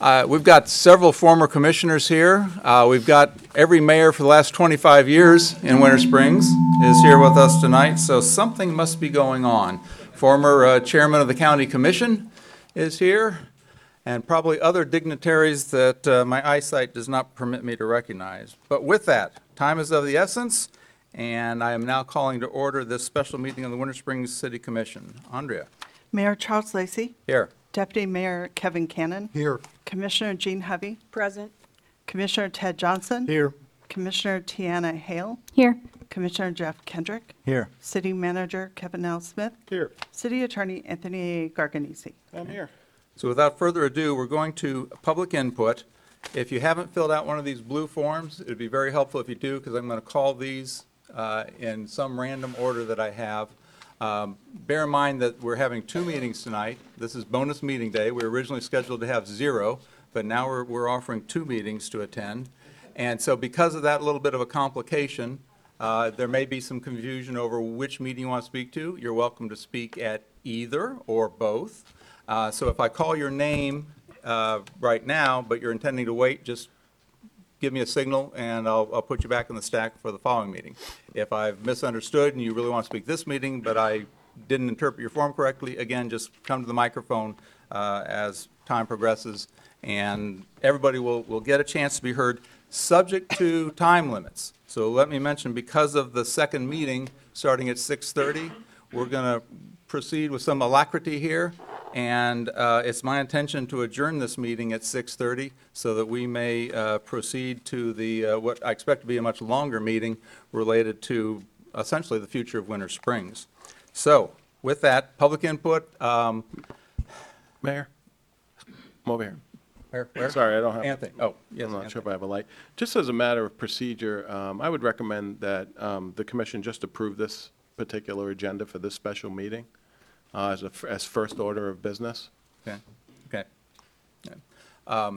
We've got several former commissioners here. We've got every mayor for the last 25 years in Winter Springs is here with us tonight, so something must be going on. Former chairman of the county commission is here, and probably other dignitaries that my eyesight does not permit me to recognize. But with that, time is of the essence, and I am now calling to order this special meeting of the Winter Springs City Commission. Andrea. Mayor Charles Lacey. Here. Deputy Mayor Kevin Cannon. Here. Commissioner Jean Hovey. Present. Commissioner Ted Johnson. Here. Commissioner Tiana Hale. Here. Commissioner Jeff Kendrick. Here. City Manager Kevin L. Smith. Here. City Attorney Anthony Garganese. I'm here. So without further ado, we're going to public input. If you haven't filled out one of these blue forms, it would be very helpful if you do, because I'm going to call these in some random order that I have. Bear in mind that we're having two meetings tonight. This is bonus meeting day. We were originally scheduled to have 0, but now we're offering 2 meetings to attend. And so because of that little bit of a complication, there may be some confusion over which meeting you want to speak to. You're welcome to speak at either or both. So if I call your name right now, but you're intending to wait, just give me a signal, and I'll put you back in the stack for the following meeting. If I've misunderstood and you really want to speak this meeting, but I didn't interpret your form correctly, again, just come to the microphone as time progresses, and everybody will get a chance to be heard, subject to time limits. So let me mention, because of the second meeting starting at 6:30, we're going to proceed with some alacrity here, and it's my intention to adjourn this meeting at 6:30 so that we may proceed to the what I expect to be a much longer meeting related to essentially the future of Winter Springs. So with that, public input. Mayor, I'm over here. Where? Sorry, I don't have. Anthony. Oh, yes. I'm not Anthony. sure if I have a light. Just as a matter of procedure, I would recommend that the commission just approve this particular agenda for this special meeting as first order of business. Okay. Okay. Yeah.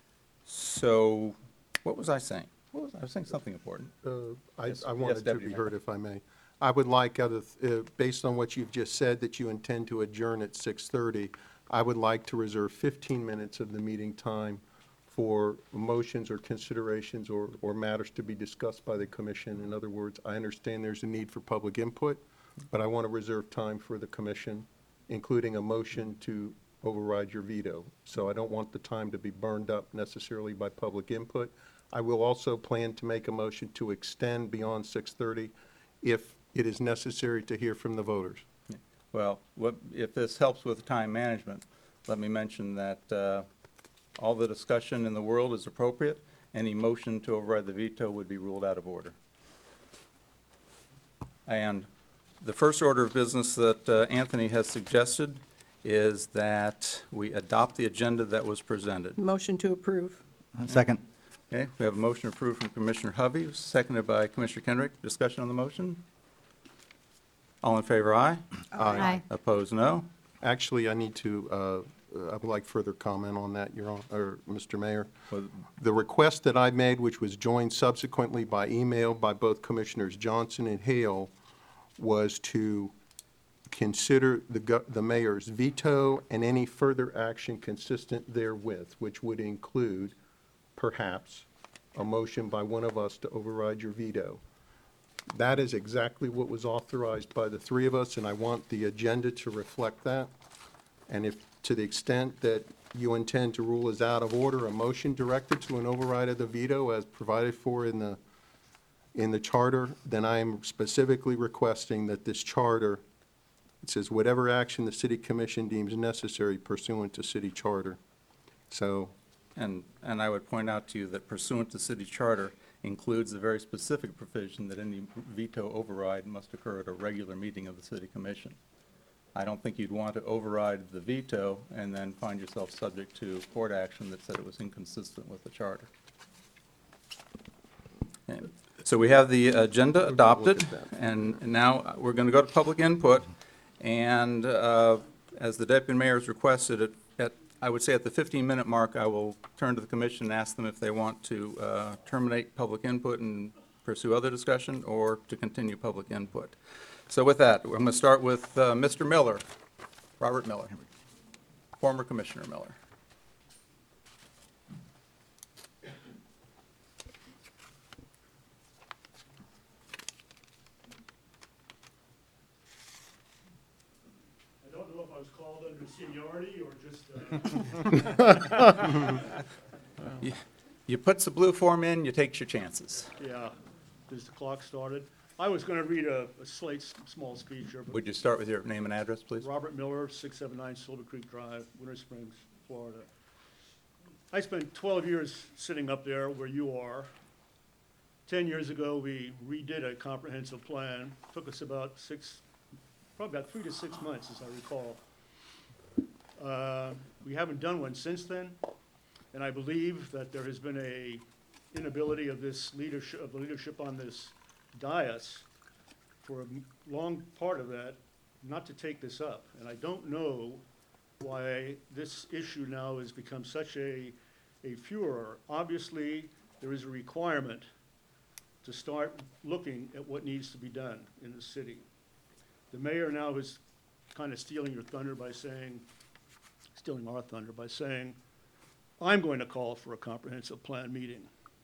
So what was I saying? I was saying something important. I wanted to Deputy be Mayor. heard, if I may. I would like, based on what you've just said, that you intend to adjourn at 6:30, I would like to reserve 15 minutes of the meeting time for motions or considerations or matters to be discussed by the commission. In other words, I understand there's a need for public input, but I want to reserve time for the commission, including a motion to override your veto. So I don't want the time to be burned up necessarily by public input. I will also plan to make a motion to extend beyond 6:30 if it is necessary to hear from the voters. Well, if this helps with time management, let me mention that all the discussion in the world is appropriate. Any motion to override the veto would be ruled out of order. And the first order of business that Anthony has suggested is that we adopt the agenda that was presented. Motion to approve. Second. Okay, we have a motion approved from Commissioner Hovey, seconded by Commissioner Kendrick. Discussion on the motion? All in favor, aye. Aye. Opposed, no. Actually, I need to, I would like further comment on that, Mr. Mayor. Well, The request that I made, which was joined subsequently by email by both Commissioners Johnson and Hale, was to consider the mayor's veto and any further action consistent therewith, which would include, perhaps, a motion by one of us to override your veto. That is exactly what was authorized by the three of us, and I want the agenda to reflect that. And if, to the extent that you intend to rule as out of order, a motion directed to an override of the veto as provided for in the charter, then I am specifically requesting that this charter, it says whatever action the city commission deems necessary pursuant to city charter. So, And I would point out to you that pursuant to city charter includes a very specific provision that any veto override must occur at a regular meeting of the city commission. I don't think you'd want to override the veto and then find yourself subject to court action that said it was inconsistent with the charter. Okay. So we have the agenda adopted, and now we're going to go to public input. And as the deputy mayor has requested, I would say at the 15-minute mark, I will turn to the commission and ask them if they want to terminate public input and pursue other discussion, or to continue public input. So with that, I'm going to start with Mr. Miller, Robert Miller, former Commissioner Miller. I was called under seniority or just, You puts the blue form in, you takes your chances. yeah, as the clock started. I was going to read a small speech here, but Would you start with your name and address, please? Robert Miller, 679 Silver Creek Drive, Winter Springs, Florida. I spent 12 years sitting up there where you are. 10 years ago, we redid a comprehensive plan. Took us about probably about 3 to 6 months, as I recall. We haven't done one since then, and I believe that there has been a inability of this leadership, of the leadership on this dais for a long part of that, not to take this up. And I don't know why this issue now has become such a furor. Obviously, there is a requirement to start looking at what needs to be done in the city. The mayor now is kind of stealing your thunder by saying, stealing our thunder by saying, I'm going to call for a comprehensive plan meeting.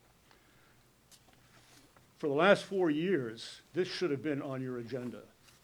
For the last 4 years, this should have been on your agenda.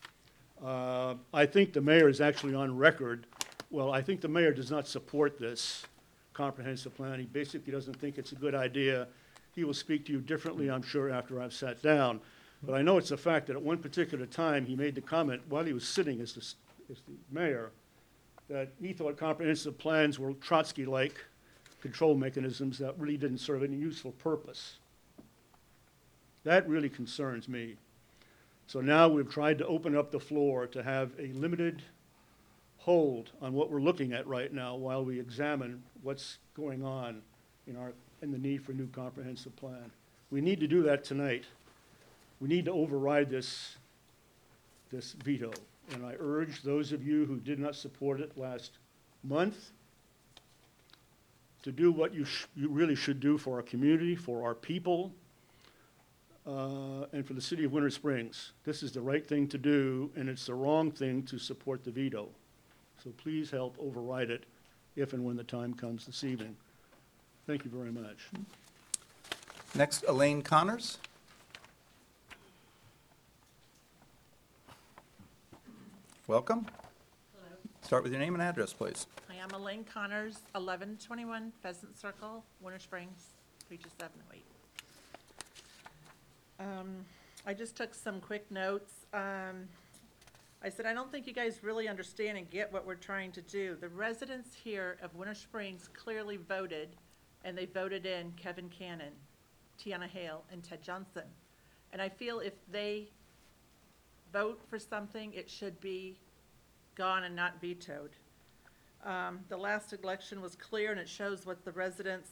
I think the mayor is actually on record. Well, I think the mayor does not support this comprehensive plan. He basically doesn't think it's a good idea. He will speak to you differently, I'm sure, after I've sat down. But I know it's a fact that at one particular time, he made the comment while he was sitting as the mayor, that he thought comprehensive plans were Trotsky-like control mechanisms that really didn't serve any useful purpose. That really concerns me. So now we've tried to open up the floor to have a limited hold on what we're looking at right now while we examine what's going on in the need for a new comprehensive plan. We need to do that tonight. We need to override this veto. And I urge those of you who did not support it last month to do what you really should do for our community, for our people, and for the city of Winter Springs. This is the right thing to do, and it's the wrong thing to support the veto. So please help override it if and when the time comes this evening. Thank you very much. Next, Elaine Connors. Welcome. Hello. Start with your name and address, please. I am Elaine Connors, 1121 Pheasant Circle, Winter Springs, 32708. I just took some quick notes. I said, I don't think you guys really understand and get what we're trying to do. The residents here of Winter Springs clearly voted, and they voted in Kevin Cannon, Tiana Hale, and Ted Johnson. And I feel if they vote for something, it should be gone and not vetoed. The last election was clear, and it shows what the residents,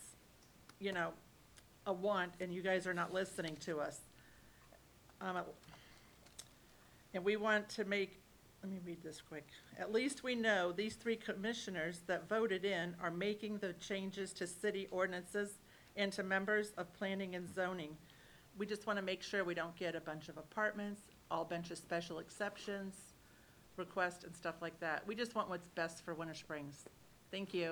want, and you guys are not listening to us. And we want to make, let me read this quick. At least we know these 3 commissioners that voted in are making the changes to city ordinances and to members of planning and zoning. We just want to make sure we don't get a bunch of apartments, all bunch of special exceptions, requests and stuff like that. We just want what's best for Winter Springs. Thank you.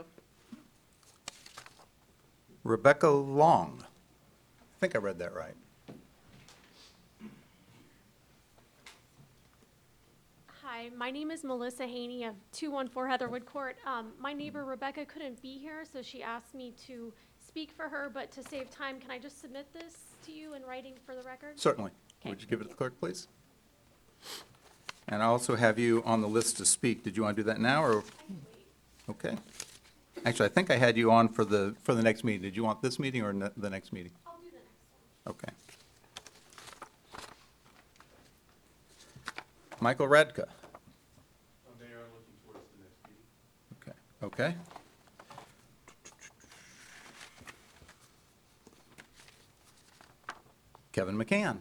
Rebecca Long. I think I read that right. Hi, my name is Melissa Haney of 214 Heatherwood Court. My neighbor Rebecca couldn't be here, so she asked me to speak for her, but to save time, can I just submit this to you in writing for the record? Certainly. Okay, Would you give it to thank the clerk, please? And I also have you on the list to speak. Did you want to do that now, or? Okay. Actually, I think I had you on for the next meeting. Did you want this meeting or the next meeting? I'll do the next one. Okay. Michael Radka. Mayor, I'm looking towards the next meeting. Okay. Okay. Kevin McCann.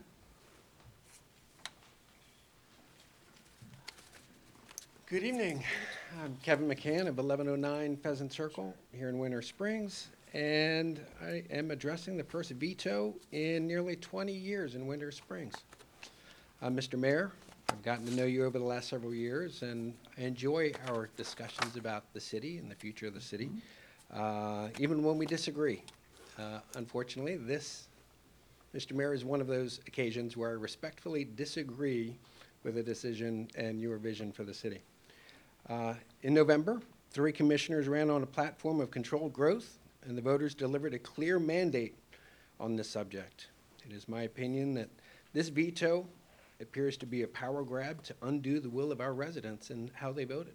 Good evening. I'm Kevin McCann of 1109 Pheasant Circle here in Winter Springs, and I am addressing the first veto in nearly 20 years in Winter Springs. Mr. Mayor, I've gotten to know you over the last several years, and I enjoy our discussions about the city and the future of the city, even when we disagree. Unfortunately, this, Mr. Mayor, is one of those occasions where I respectfully disagree with a decision and your vision for the city. In November, 3 commissioners ran on a platform of controlled growth, and the voters delivered a clear mandate on this subject. It is my opinion that this veto appears to be a power grab to undo the will of our residents and how they voted.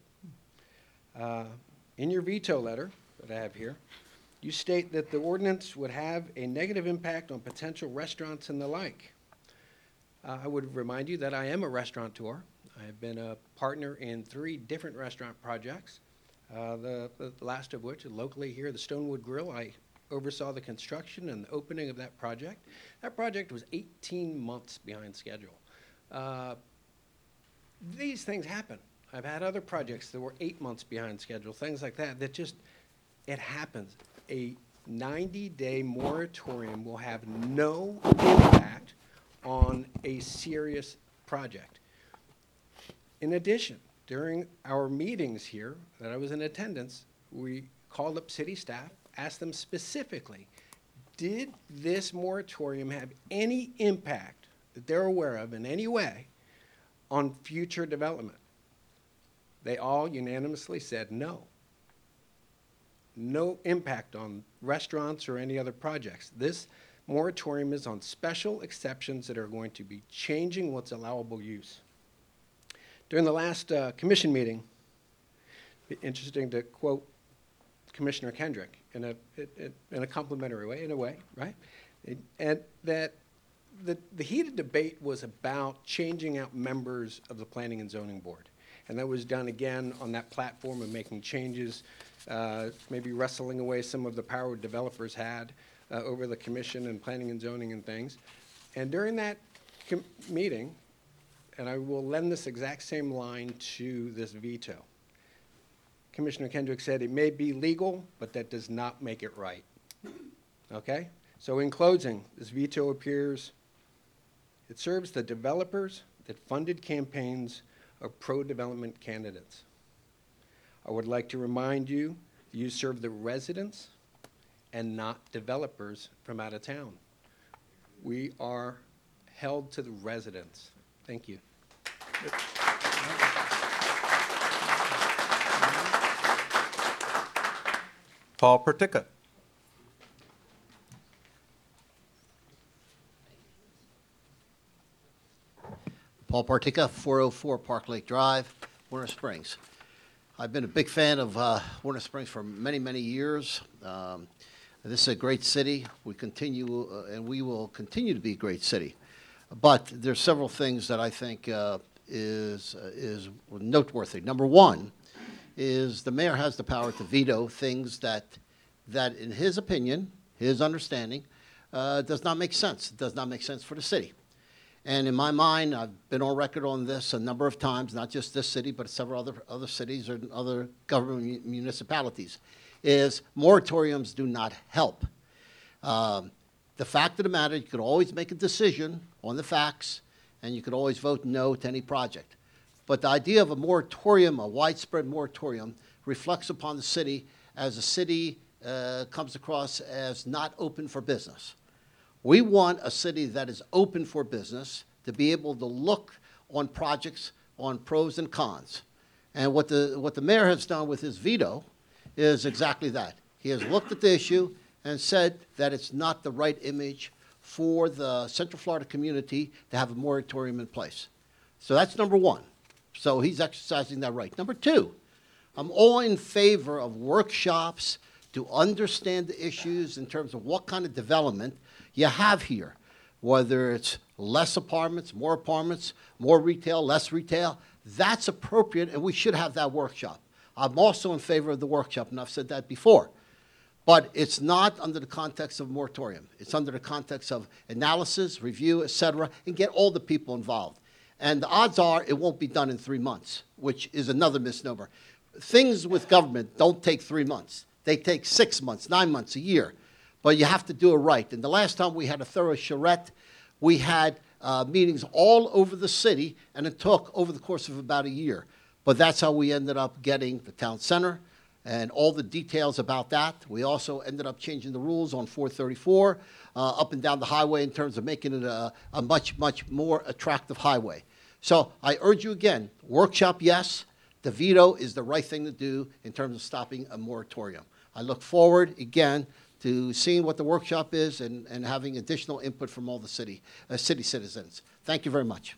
In your veto letter that I have here, you state that the ordinance would have a negative impact on potential restaurants and the like. I would remind you that I am a restaurateur. I have been a partner in 3 different restaurant projects, the last of which, locally here, the Stonewood Grill. I oversaw the construction and the opening of that project. That project was 18 months behind schedule. These things happen. I've had other projects that were 8 months behind schedule, things like that, it happens. A 90-day moratorium will have no impact on a serious project. In addition, during our meetings here that I was in attendance, we called up city staff, asked them specifically, did this moratorium have any impact that they're aware of in any way on future development? They all unanimously said no. No impact on restaurants or any other projects. This moratorium is on special exceptions that are going to be changing what's allowable use. During the last commission meeting, interesting to quote Commissioner Kendrick in a complimentary way, in a way, right? And that the heated debate was about changing out members of the Planning and Zoning Board. And that was done again on that platform of making changes, maybe wrestling away some of the power developers had over the commission and planning and zoning and things. And during that meeting, and I will lend this exact same line to this veto, Commissioner Kendrick said, it may be legal, but that does not make it right. Okay? So in closing, this veto appears, it serves the developers that funded campaigns of pro-development candidates. I would like to remind you, you serve the residents and not developers from out of town. We are held to the residents. Thank you. Paul Pertica. Paul Partica, 404 Park Lake Drive, Winter Springs. I've been a big fan of Winter Springs for many, many years. This is a great city. We continue, and we will continue to be a great city. But there's several things that I think is noteworthy. Number one is the mayor has the power to veto things that in his opinion, his understanding, does not make sense. It does not make sense for the city. And in my mind, I've been on record on this a number of times, not just this city, but several other cities or other government municipalities, is moratoriums do not help. The fact of the matter, you could always make a decision on the facts, and you could always vote no to any project. But the idea of a moratorium, a widespread moratorium, reflects upon the city as the city comes across as not open for business. We want a city that is open for business to be able to look on projects on pros and cons. And what the mayor has done with his veto is exactly that. He has looked at the issue and said that it's not the right image for the Central Florida community to have a moratorium in place. So that's number one. So he's exercising that right. Number two, I'm all in favor of workshops to understand the issues in terms of what kind of development you have here, whether it's less apartments, more retail, less retail. That's appropriate, and we should have that workshop. I'm also in favor of the workshop, and I've said that before. But it's not under the context of moratorium. It's under the context of analysis, review, et cetera, and get all the people involved. And the odds are it won't be done in 3 months, which is another misnomer. Things with government don't take 3 months. They take 6 months, 9 months, a year. But you have to do it right. And the last time we had a thorough charrette, we had meetings all over the city, and it took over the course of about a year. But that's how we ended up getting the town center and all the details about that. We also ended up changing the rules on 434 up and down the highway in terms of making it a much, much more attractive highway. So I urge you again, workshop, yes, the veto is the right thing to do in terms of stopping a moratorium. I look forward, again, to seeing what the workshop is and having additional input from all the city citizens. Thank you very much.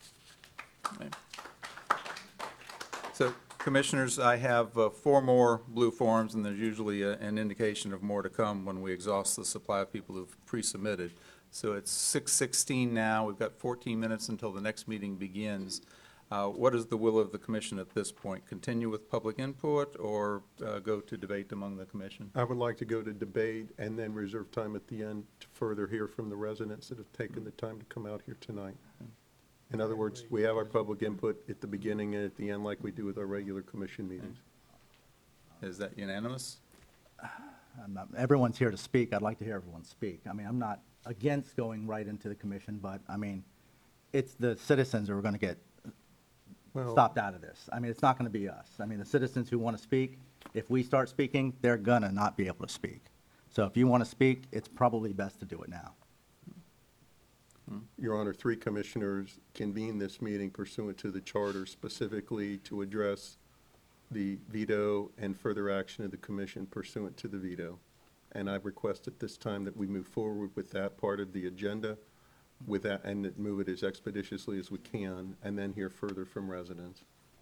So, Commissioners, I have 4 more blue forms, and there's usually an indication of more to come when we exhaust the supply of people who've pre-submitted. So it's 6:16 now. We've got 14 minutes until the next meeting begins. What is the will of the commission at this point? Continue with public input or go to debate among the commission? I would like to go to debate and then reserve time at the end to further hear from the residents that have taken the time to come out here tonight. In other words, we have our public input at the beginning and at the end like we do with our regular commission meetings. Is that unanimous? Everyone's here to speak. I'd like to hear everyone speak. I mean, I'm not against going right into the commission, but, I mean, it's the citizens who are going to get Well, stopped out of this. I mean, it's not going to be us. I mean, the citizens who want to speak, if we start speaking, they're going to not be able to speak. So if you want to speak, it's probably best to do it now. Your Honor, 3 commissioners convened this meeting pursuant to the charter specifically to address the veto and further action of the commission pursuant to the veto. And I request at this time that we move forward with that part of the agenda with that, and that move it as expeditiously as we can, and then hear further from residents.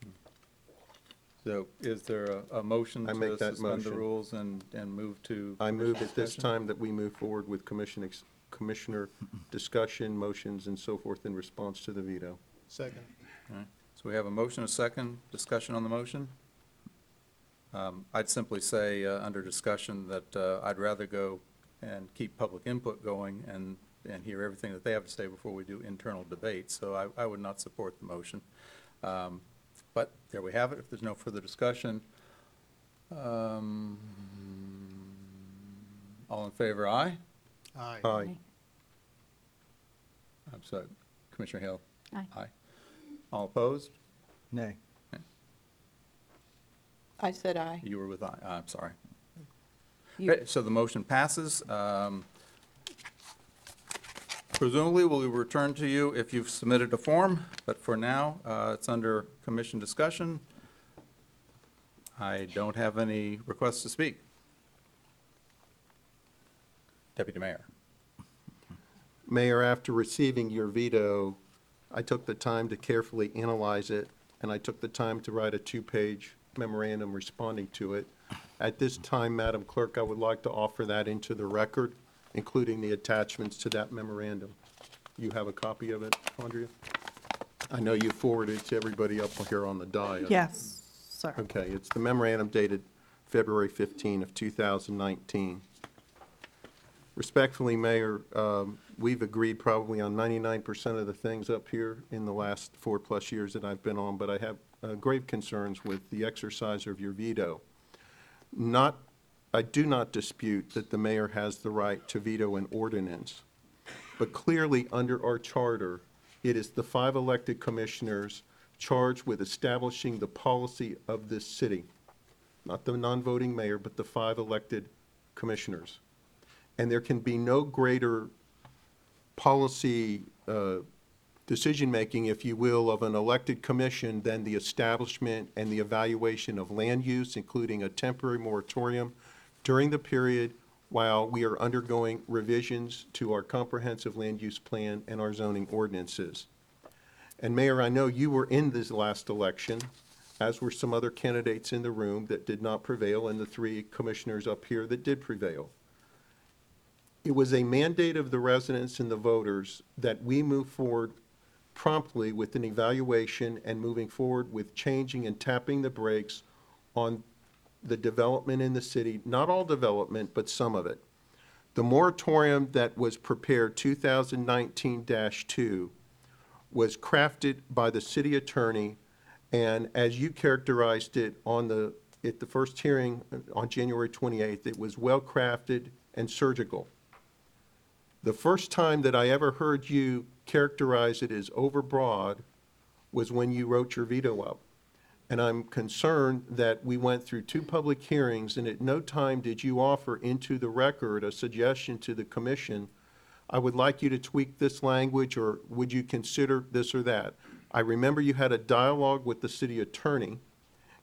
So is there a motion I to make that suspend the motion. rules and move to? I move at this discussion? time that we move forward with commissioner discussion, motions, and so forth in response to the veto. Second. All right. So we have a motion, a second, discussion on the motion? I'd simply say, under discussion, that I'd rather go and keep public input going and hear everything that they have to say before we do internal debate. So I would not support the motion. But there we have it. If there's no further discussion, all in favor, aye? Aye. Aye. I'm sorry, Commissioner Hale? Aye. Aye. All opposed? Nay. I said aye. You were with aye. I'm sorry. You- Okay, so the motion passes. Presumably, we'll return to you if you've submitted a form, but for now, it's under commission discussion. I don't have any requests to speak. Deputy Mayor. Mayor, after receiving your veto, I took the time to carefully analyze it, and I took the time to write a 2-page memorandum responding to it. At this time, Madam Clerk, I would like to offer that into the record, including the attachments to that memorandum. You have a copy of it, Andrea? I know you forwarded it to everybody up here on the dais. Yes, sir. Okay, it's the memorandum dated February 15 of 2019. Respectfully, Mayor, we've agreed probably on 99% of the things up here in the last 4+ years that I've been on, but I have grave concerns with the exercise of your veto. I do not dispute that the mayor has the right to veto an ordinance, but clearly under our charter, it is the 5 elected commissioners charged with establishing the policy of this city, not the non-voting mayor, but the 5 elected commissioners. And there can be no greater policy decision-making, if you will, of an elected commission than the establishment and the evaluation of land use, including a temporary moratorium during the period while we are undergoing revisions to our comprehensive land use plan and our zoning ordinances. And Mayor, I know you were in this last election, as were some other candidates in the room that did not prevail, and the 3 commissioners up here that did prevail. It was a mandate of the residents and the voters that we move forward promptly with an evaluation and moving forward with changing and tapping the brakes on the development in the city, not all development, but some of it. The moratorium that was prepared, 2019-2, was crafted by the city attorney, and as you characterized it at the first hearing on January 28th, it was well-crafted and surgical. The first time that I ever heard you characterize it as overbroad was when you wrote your veto up. And I'm concerned that we went through 2 public hearings, and at no time did you offer into the record a suggestion to the commission, I would like you to tweak this language, or would you consider this or that? I remember you had a dialogue with the city attorney,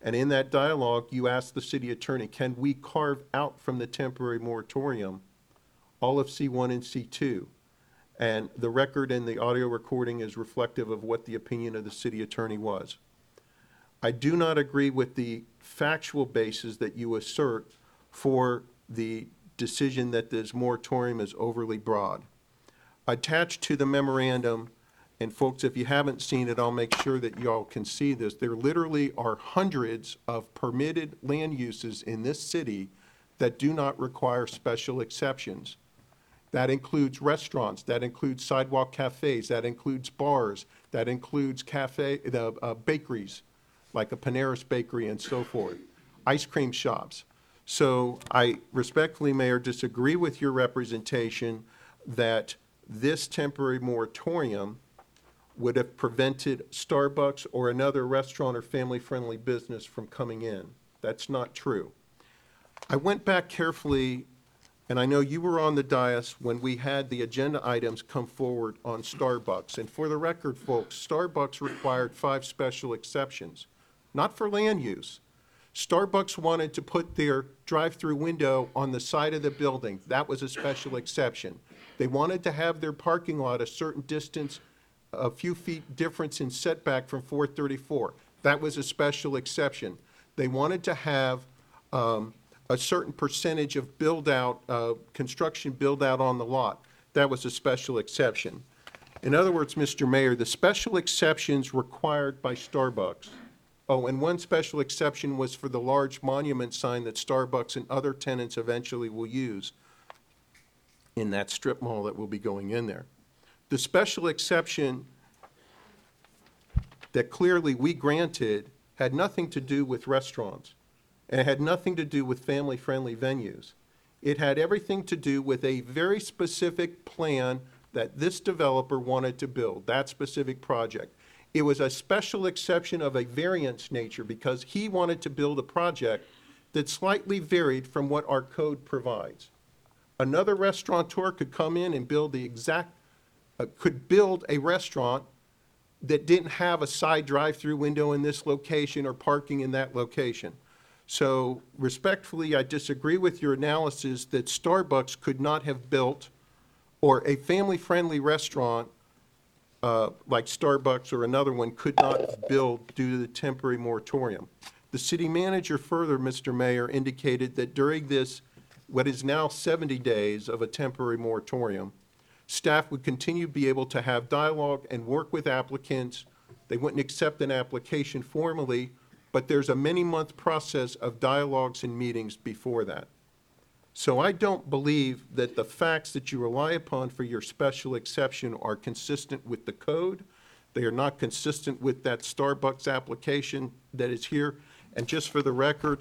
And in that dialogue, you asked the city attorney, can we carve out from the temporary moratorium all of C1 and C2? And the record and the audio recording is reflective of what the opinion of the city attorney was. I do not agree with the factual basis that you assert for the decision that this moratorium is overly broad. Attached to the memorandum, and folks, if you haven't seen it, I'll make sure that y'all can see this. There literally are hundreds of permitted land uses in this city that do not require special exceptions. That includes restaurants, that includes sidewalk cafes, that includes bars, that includes bakeries, like a Panera's Bakery and so forth, ice cream shops. So I respectfully, Mayor, disagree with your representation that this temporary moratorium would have prevented Starbucks or another restaurant or family-friendly business from coming in. That's not true. I went back carefully, and I know you were on the dais when we had the agenda items come forward on Starbucks. And for the record, folks, Starbucks required 5 special exceptions, not for land use. Starbucks wanted to put their drive-through window on the side of the building. That was a special exception. They wanted to have their parking lot a certain distance, a few feet difference in setback from 434. That was a special exception. They wanted to have a certain percentage of build-out, construction build-out on the lot. That was a special exception. In other words, Mr. Mayor, the special exceptions required by Starbucks. Oh, and one special exception was for the large monument sign that Starbucks and other tenants eventually will use in that strip mall that will be going in there. The special exception that clearly we granted had nothing to do with restaurants, and it had nothing to do with family-friendly venues. It had everything to do with a very specific plan that this developer wanted to build, that specific project. It was a special exception of a variance nature because he wanted to build a project that slightly varied from what our code provides. Another restaurateur could come in and build the exact, could build a restaurant that didn't have a side drive-through window in this location or parking in that location. So respectfully, I disagree with your analysis that Starbucks could not have built, or a family-friendly restaurant like Starbucks or another one could not build due to the temporary moratorium. The city manager further, Mr. Mayor, indicated that during this, what is now 70 days of a temporary moratorium, staff would continue to be able to have dialogue and work with applicants. They wouldn't accept an application formally, but there's a many-month process of dialogues and meetings before that. So I don't believe that the facts that you rely upon for your special exception are consistent with the code. They are not consistent with that Starbucks application that is here. And just for the record,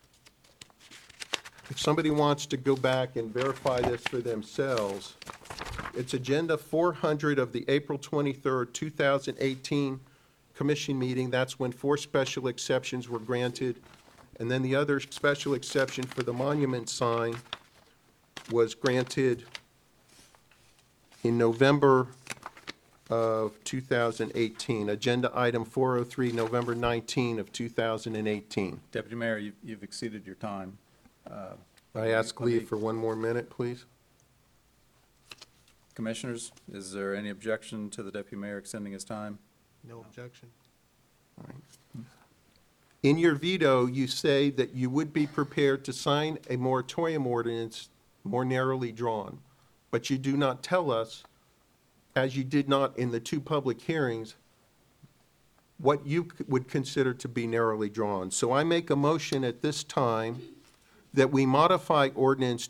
if somebody wants to go back and verify this for themselves, it's Agenda 400 of the April 23rd, 2018 Commission meeting. That's when 4 special exceptions were granted. And then the other special exception for the monument sign was granted in November of 2018. Agenda item 403, November 19 of 2018. Deputy Mayor, you've exceeded your time. I ask leave for one more minute, please. Commissioners, is there any objection to the Deputy Mayor extending his time? No objection. All right. In your veto, you say that you would be prepared to sign a moratorium ordinance more narrowly drawn, but you do not tell us, as you did not in the 2 public hearings, what you would consider to be narrowly drawn. So I make a motion at this time that we modify ordinance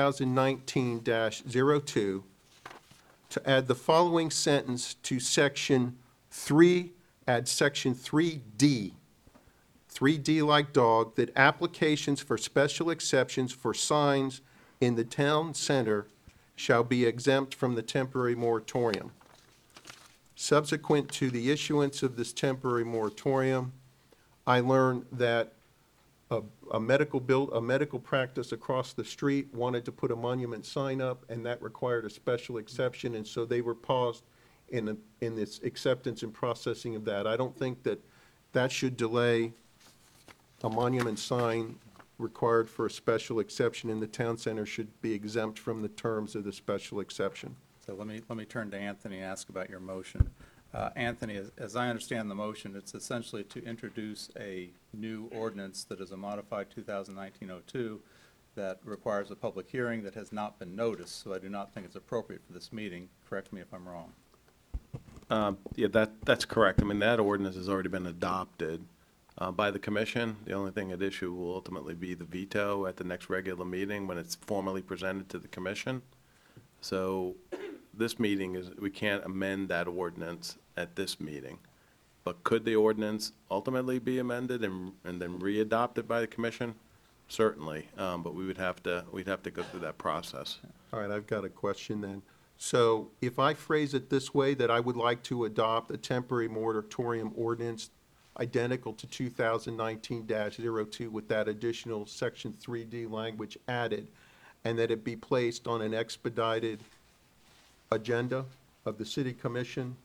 2019-02 to add the following sentence to section 3, add section 3D. 3D like dog, that applications for special exceptions for signs in the town center shall be exempt from the temporary moratorium. Subsequent to the issuance of this temporary moratorium, I learned that a medical practice across the street wanted to put a monument sign up, and that required a special exception, and so they were paused in this acceptance and processing of that. I don't think that that should delay a monument sign required for a special exception in the town center should be exempt from the terms of the special exception. So let me turn to Anthony and ask about your motion. Anthony, as I understand the motion, it's essentially to introduce a new ordinance that is a modified 2019-02 that requires a public hearing that has not been noticed, so I do not think it's appropriate for this meeting. Correct me if I'm wrong. Yeah, that's correct. I mean, that ordinance has already been adopted by the commission. The only thing at issue will ultimately be the veto at the next regular meeting when it's formally presented to the commission. So this meeting is, we can't amend that ordinance at this meeting. But could the ordinance ultimately be amended and then re-adopted by the commission? Certainly, but we'd have to go through that process. All right, I've got a question then. So if I phrase it this way, that I would like to adopt a temporary moratorium ordinance identical to 2019-02 with that additional Section 3D language added, and that it be placed on an expedited agenda of the city commission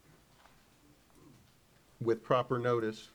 with proper notice,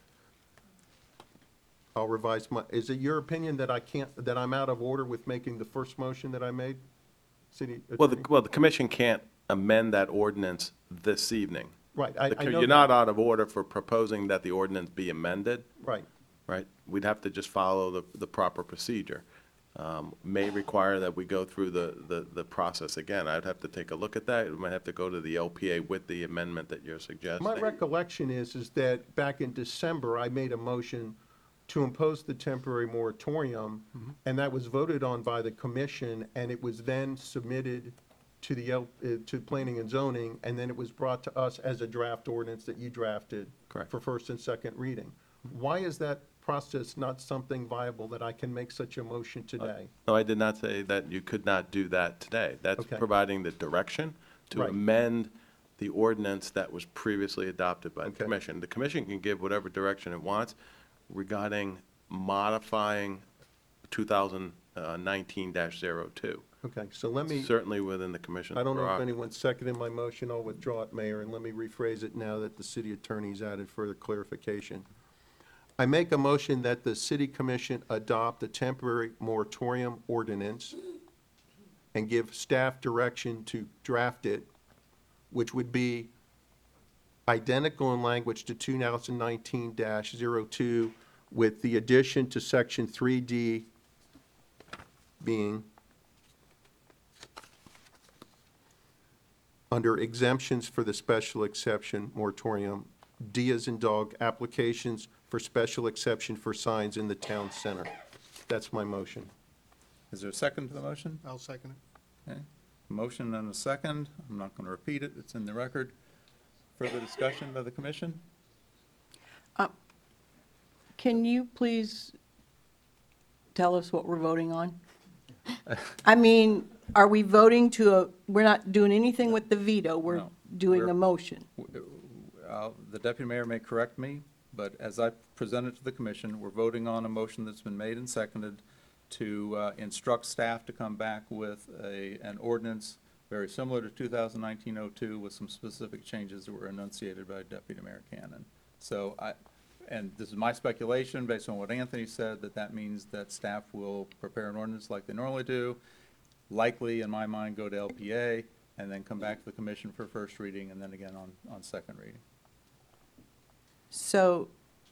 I'll revise my, is it your opinion that I can't, that I'm out of order with making the first motion that I made? City attorney? Well, the commission can't amend that ordinance this evening. Right, I know. You're not out of order for proposing that the ordinance be amended, Right, right? We'd have to just follow the proper procedure. May require that we go through the process again. I'd have to take a look at that. We might have to go to the LPA with the amendment that you're suggesting. my recollection is that back in December, I made a motion to impose the temporary moratorium, and that was voted on by the commission, and it was then submitted to to planning and zoning, and then it was brought to us as a draft ordinance that you drafted. Correct. For first and second reading. Why is that process not something viable that I can make such a motion today? No, I did not say that you could not do that today. That's Okay. providing the direction to Right. amend the ordinance that was previously adopted by the Okay. commission. The commission can give whatever direction it wants regarding modifying 2019-02. Okay, so let me, Certainly within the commission's I don't know if prerogative. anyone's seconded my motion, I'll withdraw it, Mayor, and let me rephrase it now that the city attorney's added further clarification. I make a motion that the city commission adopt a temporary moratorium ordinance and give staff direction to draft it, which would be identical in language to 2019-02 with the addition to section 3D being under exemptions for the special exception moratorium, D as in dog, applications for special exception for signs in the town center. That's my motion. Is there a second to the motion? I'll second it. Okay. Motion and a second. I'm not going to repeat it. It's in the record. Further discussion by the commission? Can you please tell us what we're voting on? I mean, are we voting we're not doing anything with the veto, we're No, doing we're- a motion? The deputy mayor may correct me, but as I present it to the commission, we're voting on a motion that's been made and seconded to instruct staff to come back with an ordinance very similar to 2019-02 with some specific changes that were enunciated by Deputy Mayor Cannon. So and this is my speculation based on what Anthony said, that means that staff will prepare an ordinance like they normally do, likely, in my mind, go to LPA, and then come back to the commission for first reading, and then again on second reading. So,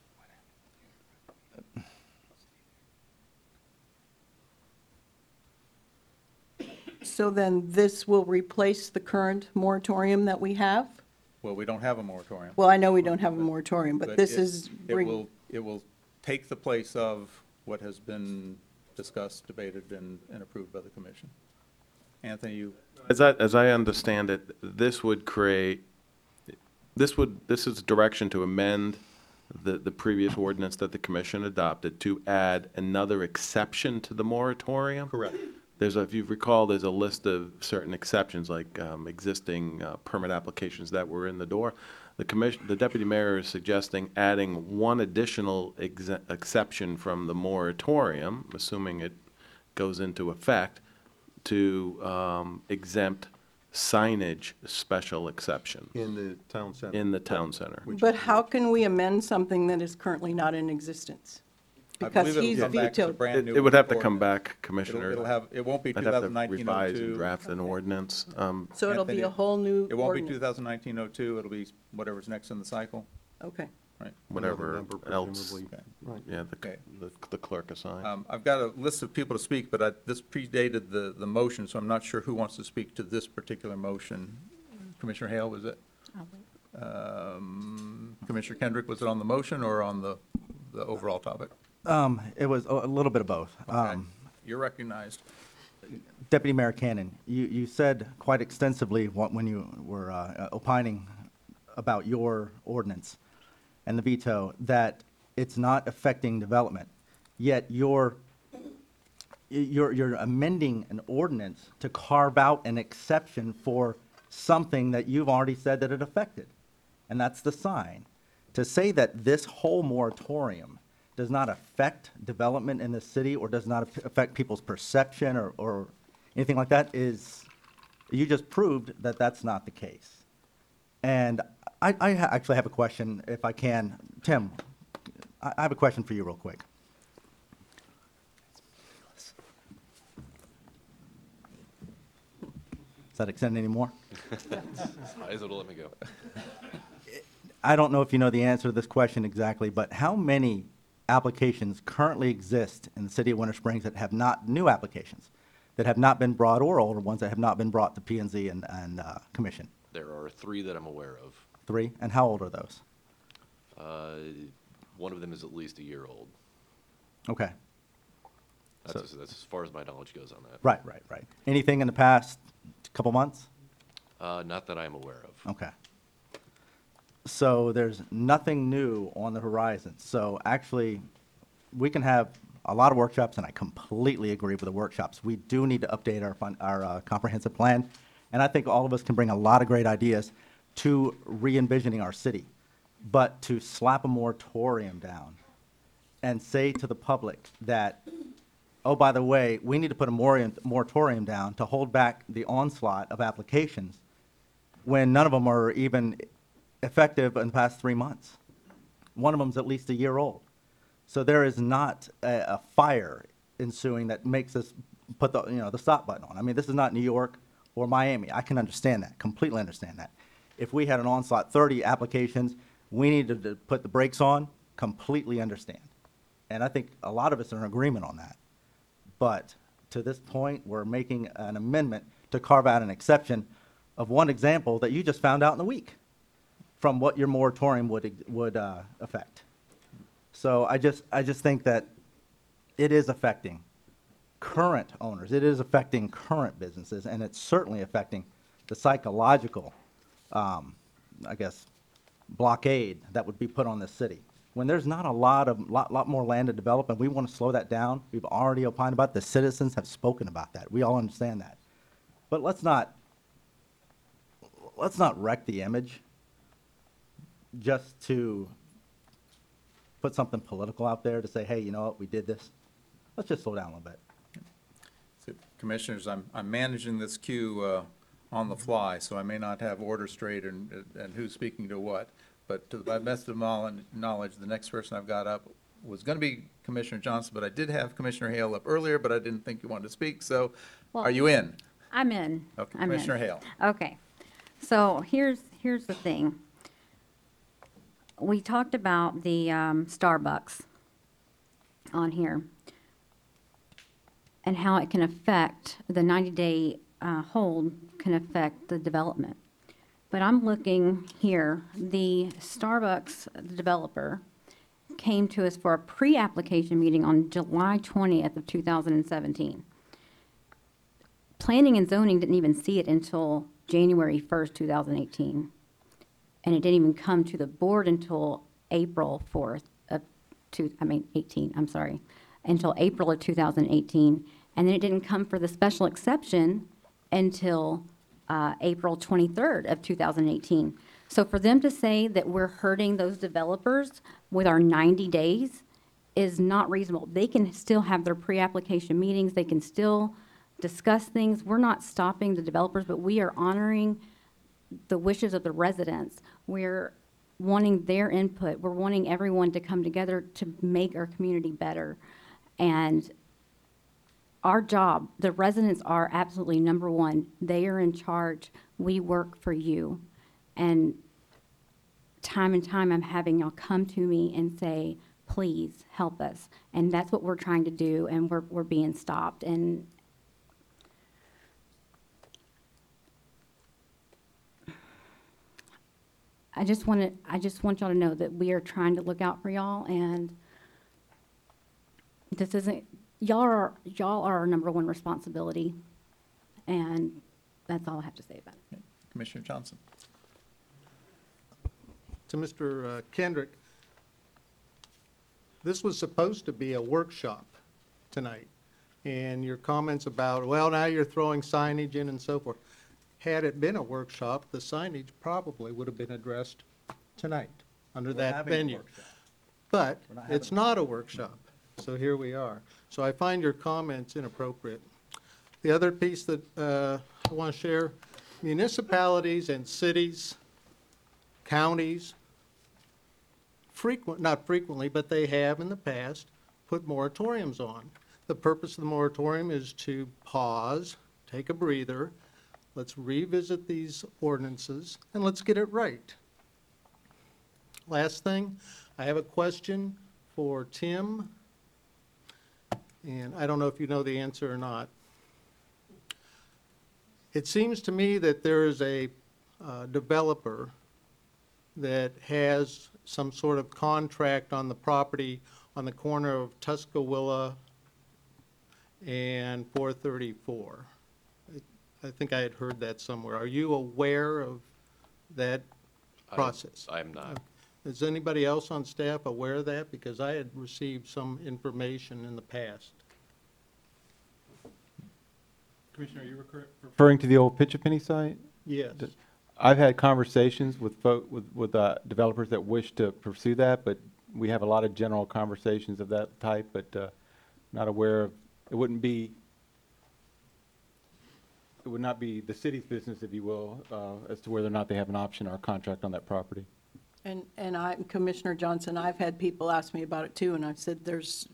so then this will replace the current moratorium that we have? Well, we don't have a moratorium. Well, I know we don't have a moratorium, but this is It will take the place of what has been discussed, debated, and approved by the commission. Anthony, you, As I understand it, this would create, this is direction to amend the previous ordinance that the commission adopted to add another exception to the moratorium. Correct. If you recall, there's a list of certain exceptions, like existing permit applications that were in the door. The deputy mayor is suggesting adding one additional exception from the moratorium, assuming it goes into effect, to exempt signage special exception In the town center. in the town center. But how can we amend something that is currently not in existence? I Because believe it'll he's come back as a vetoed. brand new It would have to come ordinance. back, Commissioner. It'll have, it won't be I'd have to 2019-02. revise and draft an ordinance. So it'll be Anthony, a whole new It won't be ordinance. 2019-02, it'll be whatever's next in the cycle, Okay. right? Whatever number else, presumably. Right. yeah, Okay. the clerk assigned. I've got a list of people to speak, but this predated the motion, so I'm not sure who wants to speak to this particular motion. Commissioner Hale, was it? Commissioner Kendrick, was it on the motion or on the overall topic? It was a little bit of both. Okay. You're recognized. Deputy Mayor Cannon, you said quite extensively when you were opining about your ordinance and the veto that it's not affecting development, yet you're amending an ordinance to carve out an exception for something that you've already said that it affected, and that's the sign. To say that this whole moratorium does not affect development in the city or does not affect people's perception or anything like that is, you just proved that that's not the case. And I actually have a question, if I can. Tim, I have a question for you real quick. Does that extend anymore? High as it'll let me go. I don't know if you know the answer to this question exactly, but how many applications currently exist in the city of Winter Springs that have not, new applications, that have not been brought, or older ones that have not been brought to P and Z and commission? There are 3 that I'm aware of. 3? And how old are those? One of them is at least a year old. Okay. That's as far as my knowledge goes on that. Right. Anything in the past couple months? Not that I'm aware of. Okay. So there's nothing new on the horizon. So actually, we can have a lot of workshops, and I completely agree with the workshops. We do need to update our comprehensive plan, and I think all of us can bring a lot of great ideas to re-envisioning our city. But to slap a moratorium down and say to the public that, oh, by the way, we need to put a moratorium down to hold back the onslaught of applications when none of them are even effective in the past 3 months. One of them's at least a year old. So there is not a fire ensuing that makes us put the stop button on. I mean, this is not New York or Miami. I can understand that, completely understand that. If we had an onslaught, 30 applications, we needed to put the brakes on, completely understand. And I think a lot of us are in agreement on that. But to this point, we're making an amendment to carve out an exception of one example that you just found out in a week from what your moratorium would affect. So I just think that it is affecting current owners. It is affecting current businesses, and it's certainly affecting the psychological, blockade that would be put on the city. When there's not a lot more land to develop, and we want to slow that down, we've already opined about it. The citizens have spoken about that. We all understand that. But let's not wreck the image just to put something political out there to say, hey, you know what, we did this. Let's just slow down a little bit. So, Commissioners, I'm managing this queue on the fly, so I may not have order straight and who's speaking to what. But to my best of knowledge, the next person I've got up was going to be Commissioner Johnson, but I did have Commissioner Hale up earlier, but I didn't think you wanted to speak. So are you in? I'm in. Okay, I'm in. Commissioner Hale. Okay. So here's the thing. We talked about the Starbucks on here and how it can affect, the 90-day hold can affect the development. But I'm looking here, the Starbucks developer came to us for a pre-application meeting on July 20th of 2017. Planning and zoning didn't even see it until January 1st, 2018. And it didn't even come to the board until April 4th of 18, I'm sorry, until April of 2018. And then it didn't come for the special exception until April 23rd of 2018. So for them to say that we're hurting those developers with our 90 days is not reasonable. They can still have their pre-application meetings. They can still discuss things. We're not stopping the developers, but we are honoring the wishes of the residents. We're wanting their input. We're wanting everyone to come together to make our community better. And our job, the residents are absolutely number one. They are in charge. We work for you. And time I'm having y'all come to me and say, please help us. And that's what we're trying to do, and we're being stopped. And I just want y'all to know that we are trying to look out for y'all, and this isn't, y'all are our number one responsibility, and that's all I have to say about it. Commissioner Johnson. To Mr. Kendrick, this was supposed to be a workshop tonight, and your comments about, well, now you're throwing signage in and so forth. Had it been a workshop, the signage probably would have been addressed tonight under that venue. But it's not a workshop, so here we are. So I find your comments inappropriate. The other piece that I want to share, municipalities and cities, counties, not frequently, but they have in the past, put moratoriums on. The purpose of the moratorium is to pause, take a breather, let's revisit these ordinances, and let's get it right. Last thing, I have a question for Tim, and I don't know if you know the answer or not. It seems to me that there is a developer that has some sort of contract on the property on the corner of Tuscaloosa and 434. I think I had heard that somewhere. Are you aware of that process? I am not. Is anybody else on staff aware of that? Because I had received some information in the past. Commissioner, are you referring to the old Pitch a Penny site? Yes. I've had conversations with developers that wish to pursue that, but we have a lot of general conversations of that type, but not aware of, it would not be the city's business, if you will, as to whether or not they have an option or a contract on that property. And I, Commissioner Johnson, I've had people ask me about it too, and I've said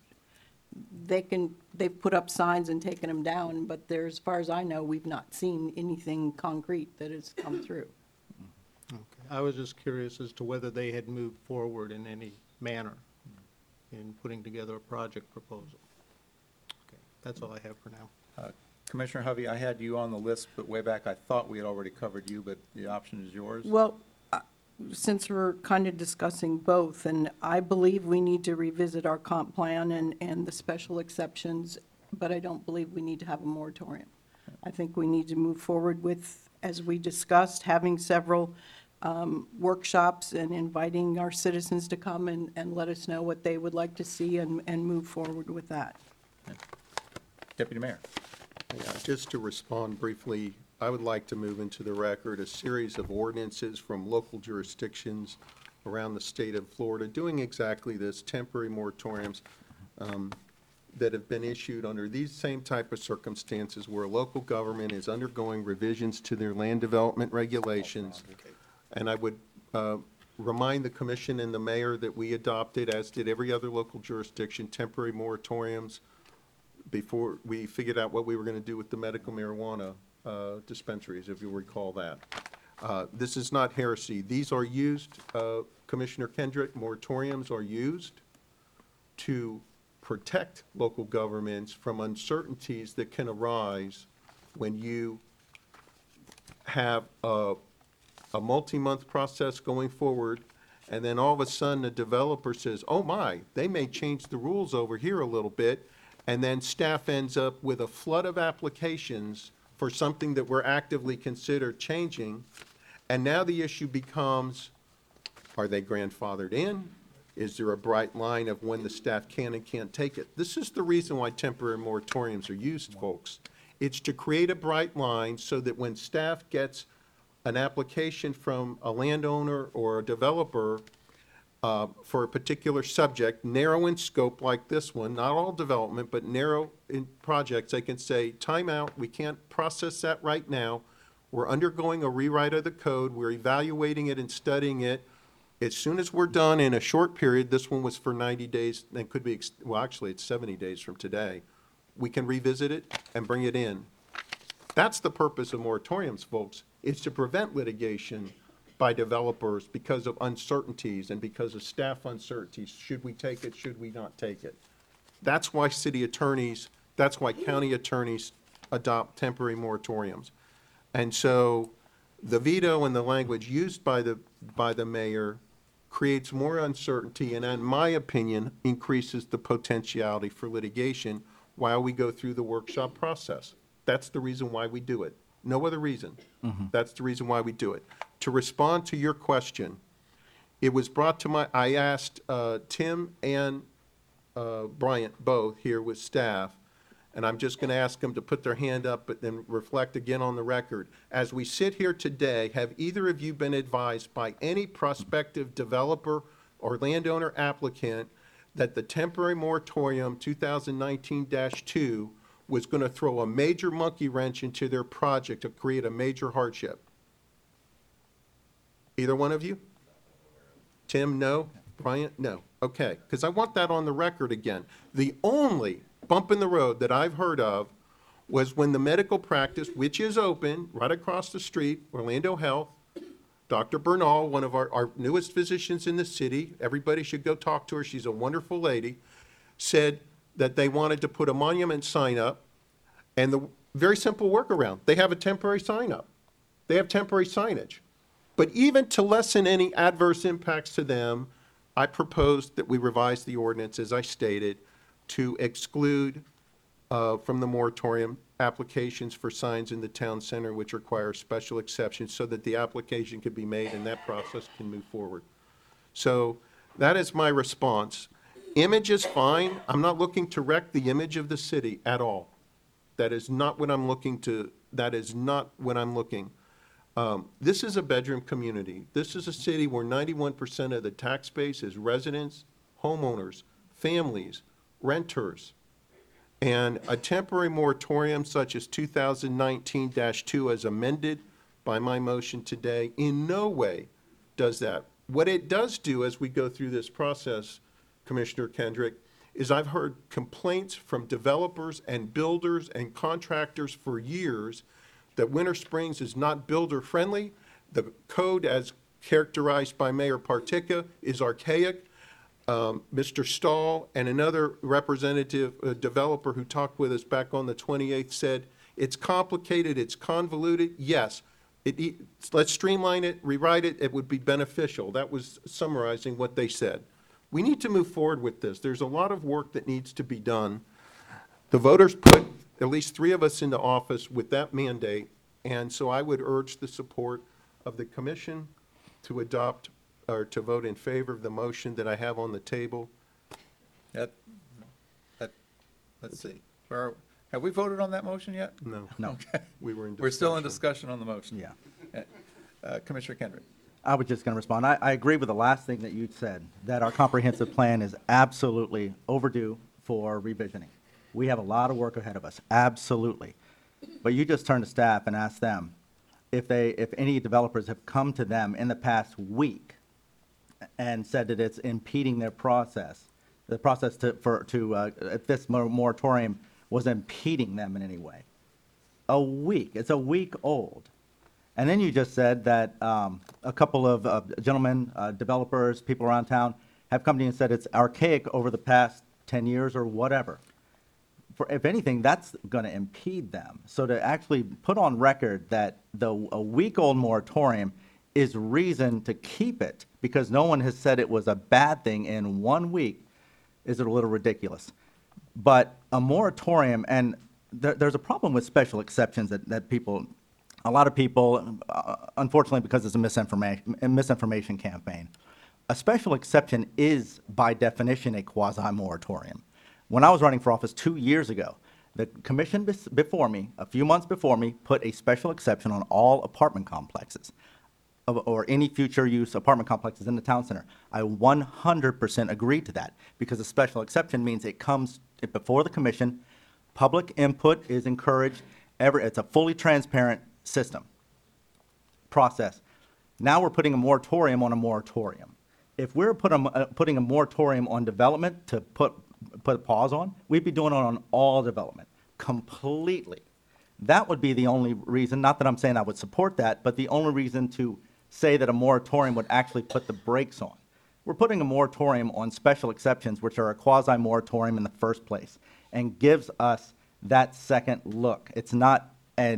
they've put up signs and taken them down, but as far as I know, we've not seen anything concrete that has come through. Okay. I was just curious as to whether they had moved forward in any manner in putting together a project proposal. Okay, that's all I have for now. Commissioner Hovey, I had you on the list, but way back, I thought we had already covered you, but the option is yours. Well, since we're kind of discussing both, and I believe we need to revisit our comp plan and the special exceptions, but I don't believe we need to have a moratorium. I think we need to move forward with, as we discussed, having several workshops and inviting our citizens to come and let us know what they would like to see and move forward with that. Deputy Mayor. Yeah, just to respond briefly, I would like to move into the record a series of ordinances from local jurisdictions around the state of Florida doing exactly this, temporary moratoriums that have been issued under these same type of circumstances where a local government is undergoing revisions to their land development regulations. And I would remind the commission and the mayor that we adopted, as did every other local jurisdiction, temporary moratoriums before we figured out what we were going to do with the medical marijuana dispensaries, if you recall that. This is not heresy. These are used, Commissioner Kendrick, moratoriums are used to protect local governments from uncertainties that can arise when you have a multi-month process going forward, and then all of a sudden a developer says, oh my, they may change the rules over here a little bit, and then staff ends up with a flood of applications for something that we're actively consider changing. And now the issue becomes, are they grandfathered in? Is there a bright line of when the staff can and can't take it? This is the reason why temporary moratoriums are used, folks. It's to create a bright line so that when staff gets an application from a landowner or a developer for a particular subject, narrow in scope like this one, not all development, but narrow in projects, they can say, time out, we can't process that right now. We're undergoing a rewrite of the code, we're evaluating it and studying it. as soon as we're done in a short period, this one was for 90 days, and could be, well, actually, it's 70 days from today, we can revisit it and bring it in. That's the purpose of moratoriums, folks, is to prevent litigation by developers because of uncertainties and because of staff uncertainties. Should we take it? Should we not take it? That's why city attorneys, that's why county attorneys adopt temporary moratoriums. And so the veto and the language used by the mayor creates more uncertainty and, in my opinion, increases the potentiality for litigation while we go through the workshop process. That's the reason why we do it. No other reason. That's the reason why we do it. To respond to your question, it was brought to I asked Tim and Bryant both here with staff, and I'm just going to ask them to put their hand up, but then reflect again on the record. As we sit here today, have either of you been advised by any prospective developer or landowner applicant that the temporary moratorium 2019-2 was going to throw a major monkey wrench into their project to create a major hardship? Either one of you? Tim, no? Bryant, no. Okay, because I want that on the record again. The only bump in the road that I've heard of was when the medical practice, which is open right across the street, Orlando Health, Dr. Bernal, one of our newest physicians in the city, everybody should go talk to her, she's a wonderful lady, said that they wanted to put a monument sign up, and the very simple workaround, they have a temporary sign up. They have temporary signage. But even to lessen any adverse impacts to them, I proposed that we revise the ordinance, as I stated, to exclude from the moratorium applications for signs in the town center which require special exceptions so that the application could be made and that process can move forward. So that is my response. Image is fine. I'm not looking to wreck the image of the city at all. That is not what I'm looking to, that is not what I'm looking. This is a bedroom community. This is a city where 91% of the tax base is residents, homeowners, families, renters. And a temporary moratorium such as 2019-2 as amended by my motion today in no way does that. What it does do as we go through this process, Commissioner Kendrick, is I've heard complaints from developers and builders and contractors for years that Winter Springs is not builder-friendly. The code, as characterized by Mayor Partica, is archaic. Mr. Stahl and another representative developer who talked with us back on the 28th said, it's complicated, it's convoluted. Yes, let's streamline it, rewrite it, it would be beneficial. That was summarizing what they said. We need to move forward with this. There's a lot of work that needs to be done. The voters put at least 3 of us into office with that mandate, and so I would urge the support of the commission to adopt or to vote in favor of the motion that I have on the table. Let's see. Have we voted on that motion yet? No. No. Okay. We were in We're still in discussion. discussion on the motion. Yeah. Commissioner Kendrick. I was just going to respond. I agree with the last thing that you said, that our comprehensive plan is absolutely overdue for revisioning. We have a lot of work ahead of us, absolutely. But you just turn to staff and ask them if any developers have come to them in the past week and said that it's impeding their process, the process if this moratorium was impeding them in any way. A week. It's a week old. And then you just said that a couple of gentlemen, developers, people around town have come to you and said it's archaic over the past 10 years or whatever. If anything, that's going to impede them. So to actually put on record that a week-old moratorium is reason to keep it because no one has said it was a bad thing in 1 week is a little ridiculous. But a moratorium, and there's a problem with special exceptions that people, a lot of people, unfortunately because it's a misinformation campaign, a special exception is by definition a quasi-moratorium. When I was running for office 2 years ago, the commission before me, a few months before me, put a special exception on all apartment complexes or any future use apartment complexes in the town center. I 100% agreed to that because a special exception means it comes before the commission, public input is encouraged, it's a fully transparent system, process. Now we're putting a moratorium on a moratorium. If we're putting a moratorium on development to put a pause on, we'd be doing it on all development, completely. That would be the only reason, not that I'm saying I would support that, but the only reason to say that a moratorium would actually put the brakes on. We're putting a moratorium on special exceptions, which are a quasi-moratorium in the first place, and gives us that second look. It's not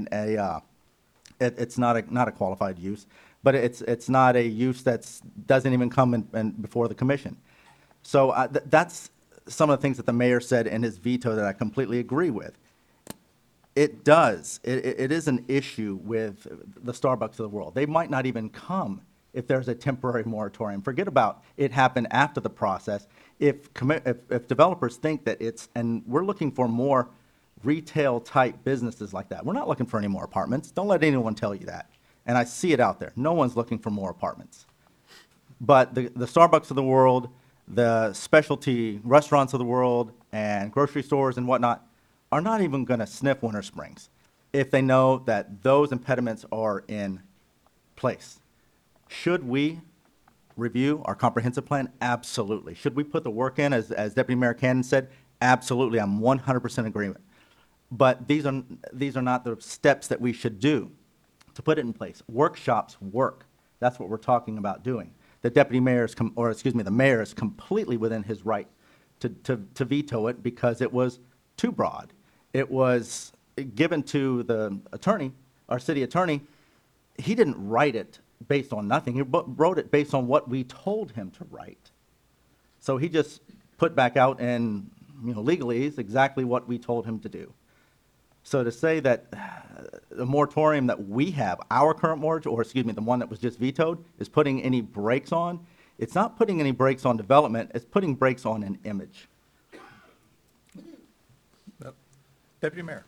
it's not a qualified use, but it's not a use doesn't even come in before the commission. So that's some of the things that the mayor said in his veto that I completely agree with. It does. It is an issue with the Starbucks of the world. They might not even come if there's a temporary moratorium. Forget about it happen after the process. If developers think that and we're looking for more retail-type businesses like that. We're not looking for any more apartments. Don't let anyone tell you that. And I see it out there. No one's looking for more apartments. But the Starbucks of the world, the specialty restaurants of the world, and grocery stores and whatnot are not even going to sniff Winter Springs if they know that those impediments are in place. Should we review our comprehensive plan? Absolutely. Should we put the work in, as Deputy Mayor Cannon said? Absolutely. I'm 100% agreement. But these are not the steps that we should do to put it in place. Workshops work. That's what we're talking about doing. The deputy mayor is, the mayor is completely within his right to veto it because it was too broad. It was given to the attorney, our city attorney. He didn't write it based on nothing. He wrote it based on what we told him to write. So he just put back out in legalese exactly what we told him to do. So to say that the moratorium that we have, our current moratorium, the one that was just vetoed, is putting any brakes on, it's not putting any brakes on development, it's putting brakes on an image. Deputy Mayor.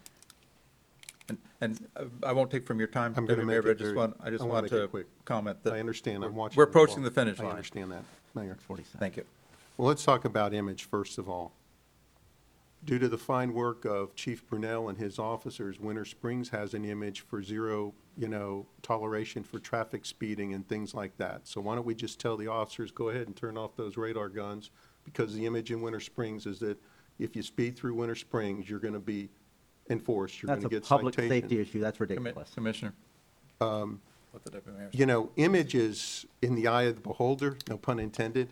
And I won't take from your time, I'm Deputy gonna Mayor, make but it I just wanna want make it to quick. comment that. I understand. I'm watching. We're the clock. approaching the finish line. I understand that, Mayor. 40 seconds. Thank you. Well, let's talk about image first of all. Due to the fine work of Chief Brunel and his officers, Winter Springs has an image for zero, toleration for traffic speeding and things like that. So why don't we just tell the officers, go ahead and turn off those radar guns, because the image in Winter Springs is that if you speed through Winter Springs, you're going to be enforced. You're going to get That's a public citation. safety issue. That's ridiculous. Commissioner. What the Deputy Mayor said. Image is in the eye of the beholder, no pun intended.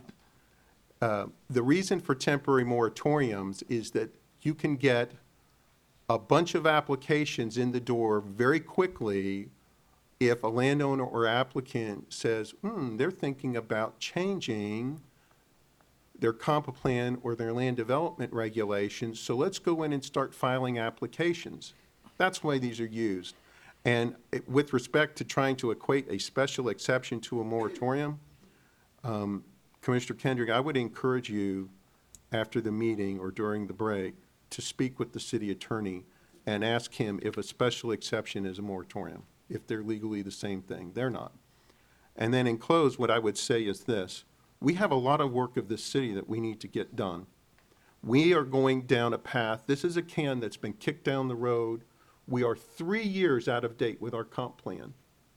The reason for temporary moratoriums is that you can get a bunch of applications in the door very quickly if a landowner or applicant says, they're thinking about changing their comp plan or their land development regulations, so let's go in and start filing applications. That's why these are used. And with respect to trying to equate a special exception to a moratorium, Commissioner Kendrick, I would encourage you after the meeting or during the break to speak with the city attorney and ask him if a special exception is a moratorium, if they're legally the same thing. They're not. And then in close, what I would say is this. We have a lot of work of this city that we need to get done. We are going down a path. This is a can that's been kicked down the road. We are 3 years out of date with our comp plan.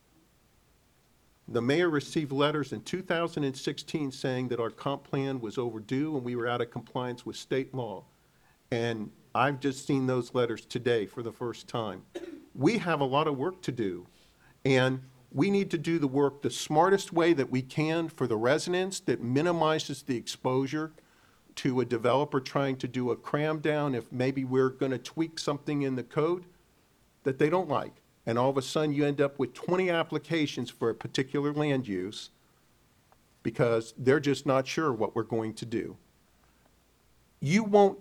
The mayor received letters in 2016 saying that our comp plan was overdue and we were out of compliance with state law. And I've just seen those letters today for the first time. We have a lot of work to do. And we need to do the work the smartest way that we can for the residents that minimizes the exposure to a developer trying to do a cram down if maybe we're going to tweak something in the code that they don't like. And all of a sudden you end up with 20 applications for a particular land use because they're just not sure what we're going to do. You won't,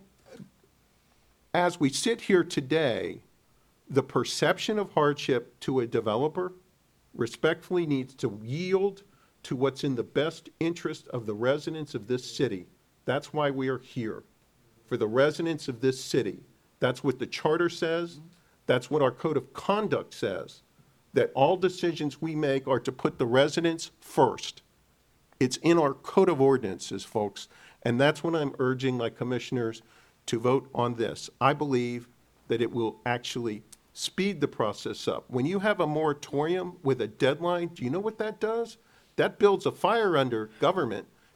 as we sit here today, the perception of hardship to a developer respectfully needs to yield to what's in the best interest of the residents of this city. That's why we are here, for the residents of this city. That's what the charter says. That's what our code of conduct says, that all decisions we make are to put the residents first. It's in our code of ordinances, folks, and that's what I'm urging my commissioners to vote on this. I believe that it will actually speed the process up. When you have a moratorium with a deadline, do you know what that does? That builds a fire under government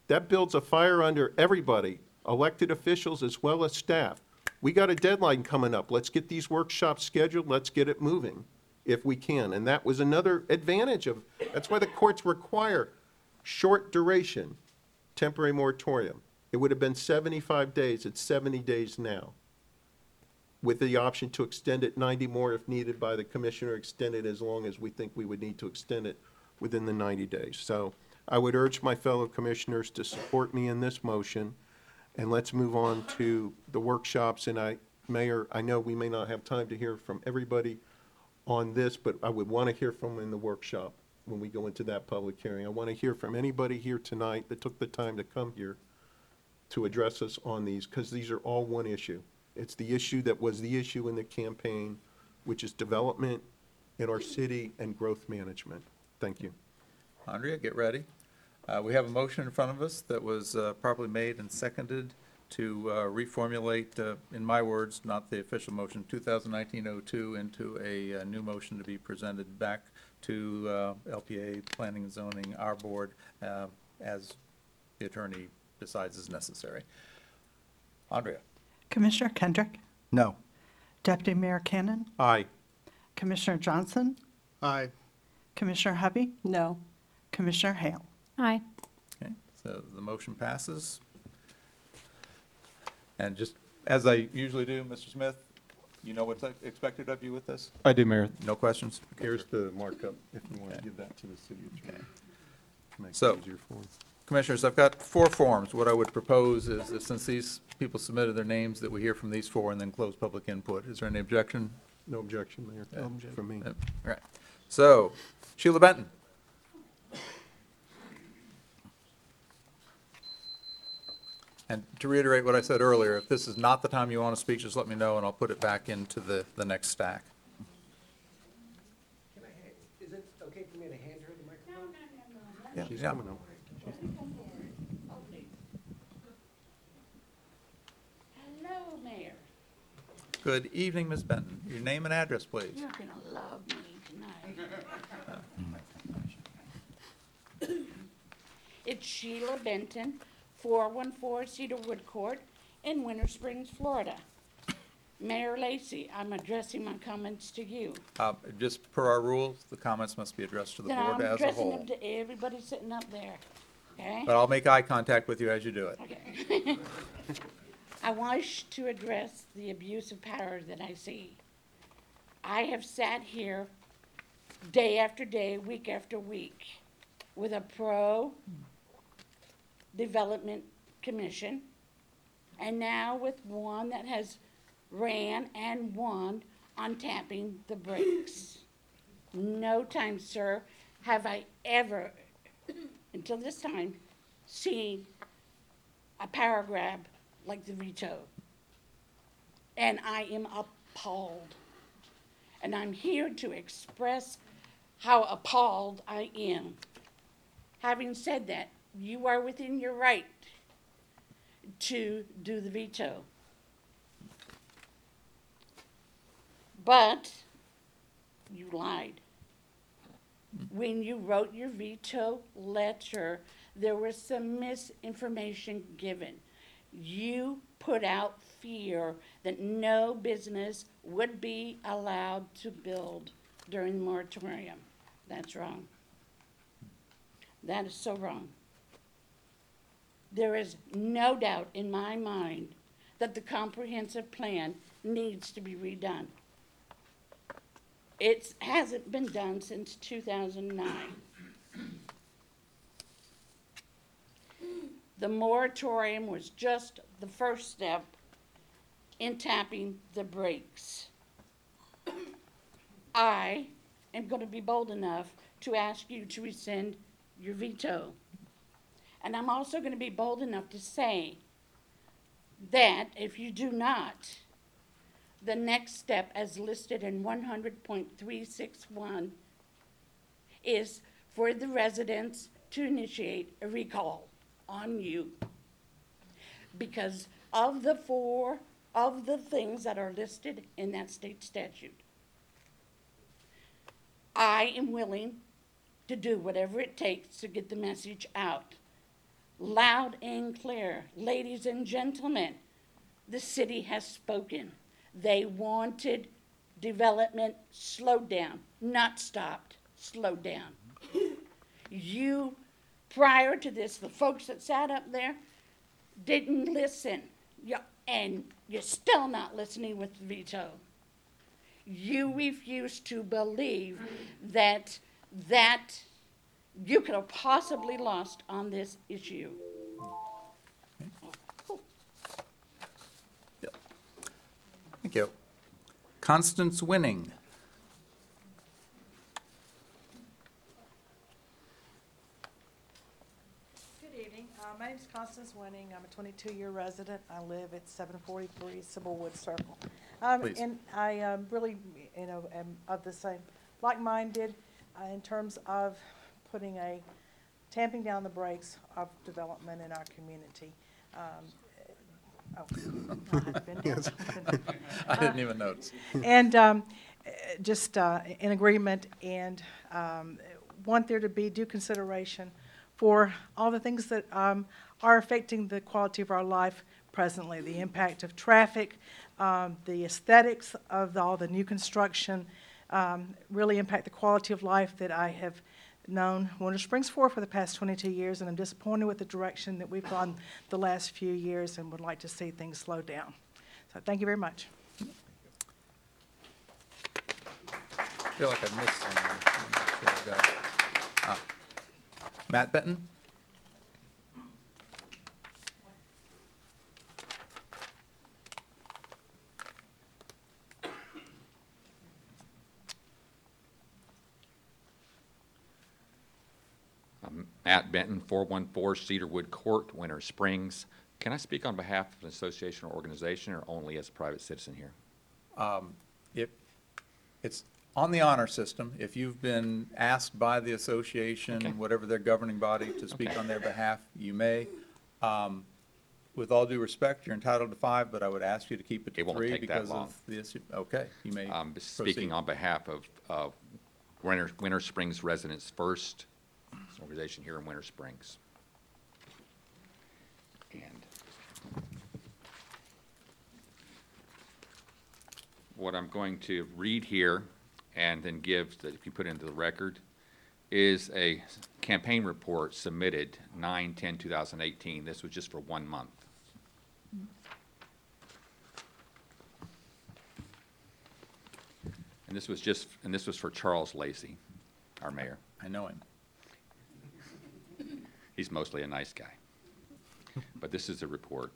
That builds a fire under everybody, elected officials as well as staff. We got a deadline coming up. Let's get these workshops scheduled. Let's get it moving if we can. And that was another advantage of, that's why the courts require short duration, temporary moratorium. It would have been 75 days. It's 70 days now, with the option to extend it 90 more if needed by the commissioner, extend it as long as we think we would need to extend it within the 90 days. So I would urge my fellow commissioners to support me in this motion, and let's move on to the workshops. And Mayor, I know we may not have time to hear from everybody on this, but I would want to hear from them in the workshop when we go into that public hearing. I want to hear from anybody here tonight that took the time to come here to address us on these, because these are all one issue. It's the issue that was the issue in the campaign, which is development in our city and growth management. Thank you. Andrea, get ready. We have a motion in front of us that was properly made and seconded to reformulate, in my words, not the official motion, 2019-02 into a new motion to be presented back to LPA, Planning and Zoning, our board, as the attorney decides is necessary. Andrea? Commissioner Kendrick, No. Deputy Mayor Cannon, Aye. Commissioner Johnson, Aye. Commissioner Hubby, No. Commissioner Hale. Aye. Okay, so the motion passes. And just as I usually do, Mr. Smith, you know what's expected of you with this? I do, Mayor. No questions? Here's the markup, if you want to Okay. give that to the city attorney. Make So- it easier for him. Commissioners, I've got 4 forms. What I would propose is that since these people submitted their names, that we hear from these 4 and then close public input. Is there any objection? No objection, Mayor, from me. All right. So, Sheila Benton. And to reiterate what I said earlier, if this is not the time you want to speak, just let me know and I'll put it back into the next stack. Is it okay for me to hand her the microphone? Yeah, She's yeah. coming up. Hello, Mayor. Good evening, Ms. Benton. Your name and address, please. You're gonna love me tonight. It's Sheila Benton, 414 Cedarwood Court in Winter Springs, Florida. Mayor Lacy, I'm addressing my comments to you. Just per our rules, the comments must be addressed to the Then board I'm as a addressing whole. them to everybody sitting up there, okay? But I'll make eye contact with you as you do it. Okay. I wish to address the abuse of power that I see. I have sat here day after day, week after week, with a pro-development commission, and now with one that has ran and won on tapping the brakes. No time, sir, have I ever, until this time, seen a power grab like the veto. And I am appalled. And I'm here to express how appalled I am. Having said that, you are within your right to do the veto. But you lied. When you wrote your veto letter, there was some misinformation given. You put out fear that no business would be allowed to build during the moratorium. That's wrong. That is so wrong. There is no doubt in my mind that the comprehensive plan needs to be redone. It hasn't been done since 2009. The moratorium was just the first step in tapping the brakes. I am going to be bold enough to ask you to rescind your veto. And I'm also going to be bold enough to say that if you do not, the next step as listed in 100.361 is for the residents to initiate a recall on you because of the things that are listed in that state statute. I am willing to do whatever it takes to get the message out. loud and clear. Ladies and gentlemen, the city has spoken. They wanted development slowed down, not stopped, slowed down. You, prior to this, the folks that sat up there didn't listen. And you're still not listening with the veto. You refuse to believe that you could have possibly lost on this issue. Thank you. Constance Winning. Good evening. My name's Constance Winning. I'm a 22-year resident. I live at 743 Sybilwood Circle. Please. And I really, am of the same, like-minded in terms of tamping down the brakes of development in our community. I didn't even notice. And just in agreement, and want there to be due consideration for all the things that are affecting the quality of our life presently, the impact of traffic, the aesthetics of all the new construction, really impact the quality of life that I have known Winter Springs for the past 22 years, and I'm disappointed with the direction that we've gone the last few years and would like to see things slow down. So thank you very much. I feel like I missed something. Matt Benton? Matt Benton, 414 Cedarwood Court, Winter Springs. Can I speak on behalf of an association or organization, or only as a private citizen here? It's on the honor system. If you've been asked by the association, Okay. whatever their governing body, to speak Okay. on their behalf, you may. With all due respect, you're entitled to 5, but I would ask you to keep it to It won't 3 take that because long. of the issue. Okay, you may Speaking proceed. on behalf of Winter Springs Residents First, it's an organization here in Winter Springs. And what I'm going to read here and then give, that if you put into the record, is a campaign report submitted 9/10/2018. This was just for 1 month. And this was for Charles Lacey, our mayor. I know him. He's mostly a nice guy. But this is a report.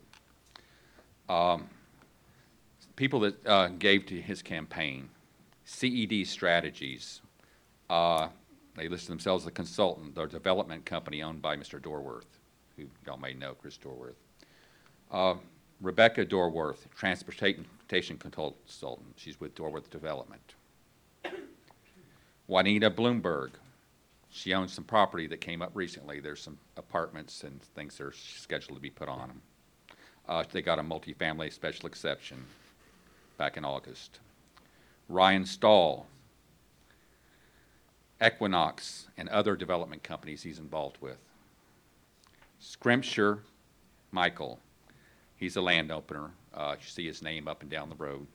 People that gave to his campaign, CED Strategies, they listed themselves as a consultant, their development company owned by Mr. Dorworth, who y'all may know, Chris Dorworth. Rebecca Dorworth, transportation consultant, she's with Dorworth Development. Juanita Bloomberg, she owns some property that came up recently. There's some apartments and things that are scheduled to be put on them. They got a multifamily special exception back in August. Ryan Stahl, Equinox, and other development companies he's involved with. Scrimpsure Michael, he's a landowner. You see his name up and down the road.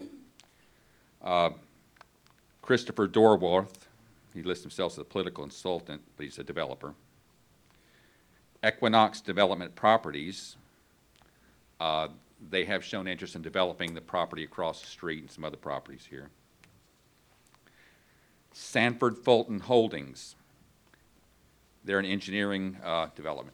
Christopher Dorworth, he lists himself as a political consultant, but he's a developer. Equinox Development Properties, they have shown interest in developing the property across the street and some other properties here. Sanford Fulton Holdings, they're an engineering development.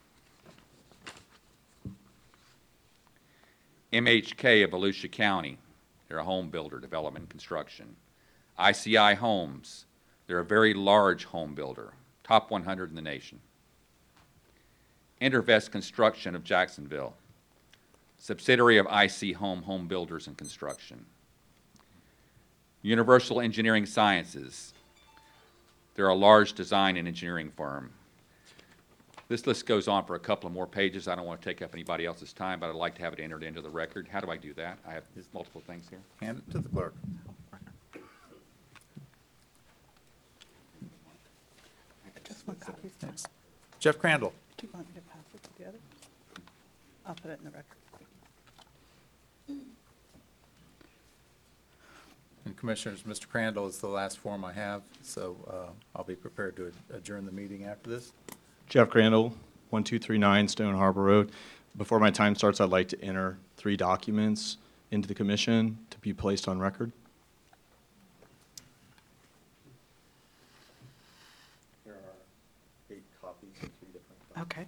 MHK of Volusia County, they're a home builder, development and construction. ICI Homes, they're a very large home builder, top 100 in the nation. Intervest Construction of Jacksonville, subsidiary of IC Home Builders and Construction. Universal Engineering Sciences, they're a large design and engineering firm. This list goes on for a couple of more pages. I don't want to take up anybody else's time, but I'd like to have it entered into the record. How do I do that? I have multiple things here. Hand it to the clerk. Just one copy. Thanks. Jeff Crandall. Do you want me to pass I'll put it in the record. And Commissioners, Mr. Crandall is the last form I have, so I'll be prepared to adjourn the meeting after this. Jeff Crandall, 1239 Stone Harbor Road. Before my time starts, I'd like to enter 3 documents into the commission to be placed on record. Here are 8 copies of 3 different. Okay.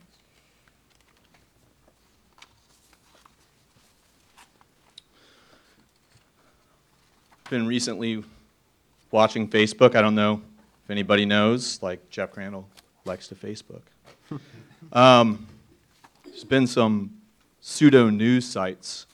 Been recently watching Facebook. I don't know if anybody knows, like Jeff Crandall likes to Facebook. There's been some pseudo news sites,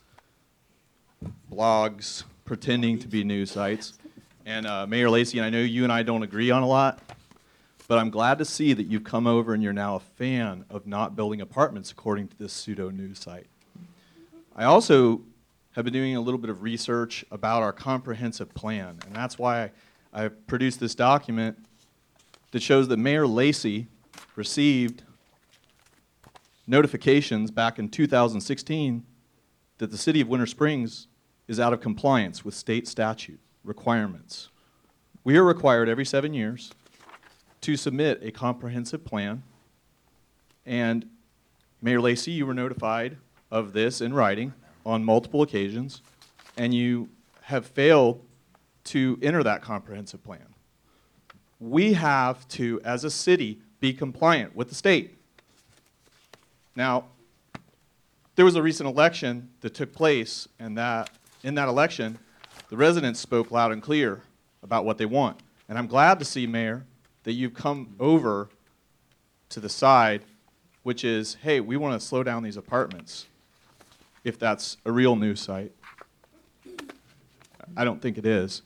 blogs pretending to be news sites. And Mayor Lacy, and I know you and I don't agree on a lot, but I'm glad to see that you've come over and you're now a fan of not building apartments according to this pseudo news site. I also have been doing a little bit of research about our comprehensive plan, and that's why I produced this document that shows that Mayor Lacy received notifications back in 2016 that the city of Winter Springs is out of compliance with state statute requirements. We are required every 7 years to submit a comprehensive plan, and Mayor Lacy, you were notified of this in writing on multiple occasions, and you have failed to enter that comprehensive plan. We have to, as a city, be compliant with the state. Now, there was a recent election that took place, and in that election, the residents spoke loud and clear about what they want. And I'm glad to see, Mayor, that you've come over to the side, which is, hey, we want to slow down these apartments, if that's a real news site. I don't think it is.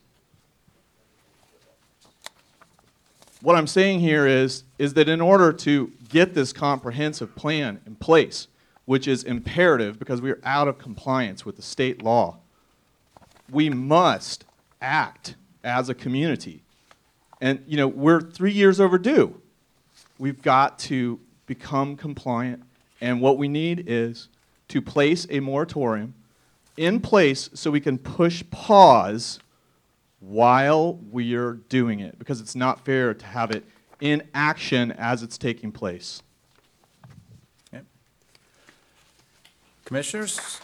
What I'm saying here is that in order to get this comprehensive plan in place, which is imperative because we are out of compliance with the state law, we must act as a community. And, you know, we're 3 years overdue. We've got to become compliant, and what we need is to place a moratorium in place so we can push pause while we're doing it, because it's not fair to have it in action as it's taking place. Okay. Commissioners?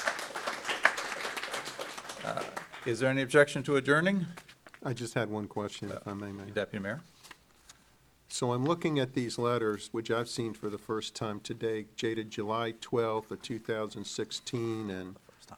Is there any objection to adjourning? I just had one question, if I may, Mayor. Deputy Mayor? So I'm looking at these letters, which I've seen for the first time today, dated July 12th of 2016 and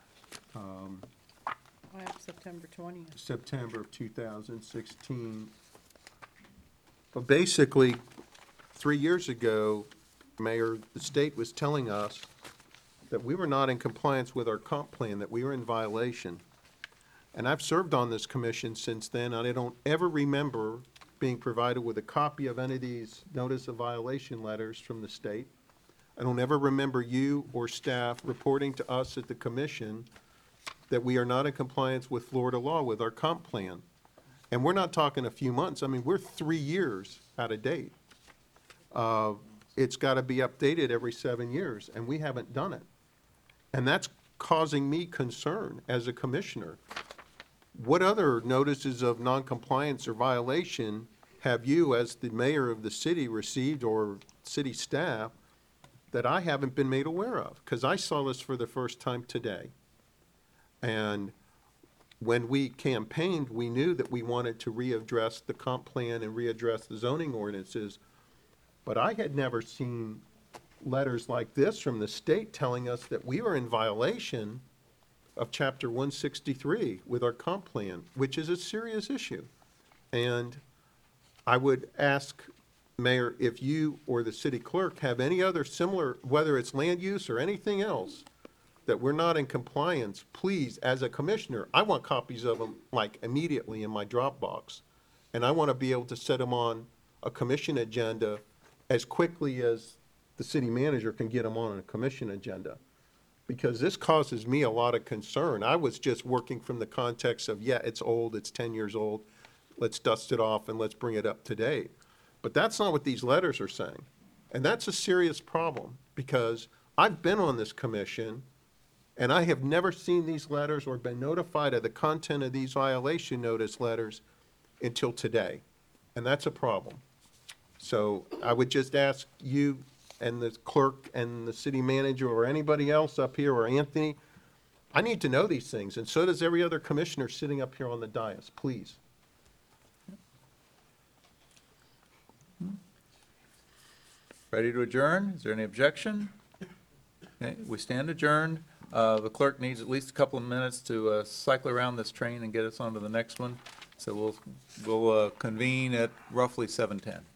I have September 20th. September of 2016. But basically, 3 years ago, Mayor, the state was telling us that we were not in compliance with our comp plan, that we were in violation. And I've served on this commission since then, and I don't ever remember being provided with a copy of any of these notice of violation letters from the state. I don't ever remember you or staff reporting to us at the commission that we are not in compliance with Florida law with our comp plan. And we're not talking a few months. I mean, we're 3 years out of date. It's got to be updated every 7 years, and we haven't done it. And that's causing me concern as a commissioner. What other notices of noncompliance or violation have you, as the mayor of the city, received, or city staff, that I haven't been made aware of? Because I saw this for the first time today. And when we campaigned, we knew that we wanted to readdress the comp plan and readdress the zoning ordinances. But I had never seen letters like this from the state telling us that we were in violation of Chapter 163 with our comp plan, which is a serious issue. And I would ask, Mayor, if you or the city clerk have any other similar, whether it's land use or anything else, that we're not in compliance, please, as a commissioner, I want copies of them, like, immediately in my Dropbox. And I want to be able to set them on a commission agenda as quickly as the city manager can get them on a commission agenda. Because this causes me a lot of concern. I was just working from the context of, yeah, it's old, it's 10 years old, let's dust it off and let's bring it up to date. But that's not what these letters are saying. And that's a serious problem, because I've been on this commission, and I have never seen these letters or been notified of the content of these violation notice letters until today, and that's a problem. So I would just ask you and the clerk and the city manager or anybody else up here, or Anthony, I need to know these things, and so does every other commissioner sitting up here on the dais, please. Ready to adjourn? Is there any objection? Okay, we stand adjourned. The clerk needs at least a couple of minutes to cycle around this train and get us on to the next one. So we'll convene at roughly 7:10.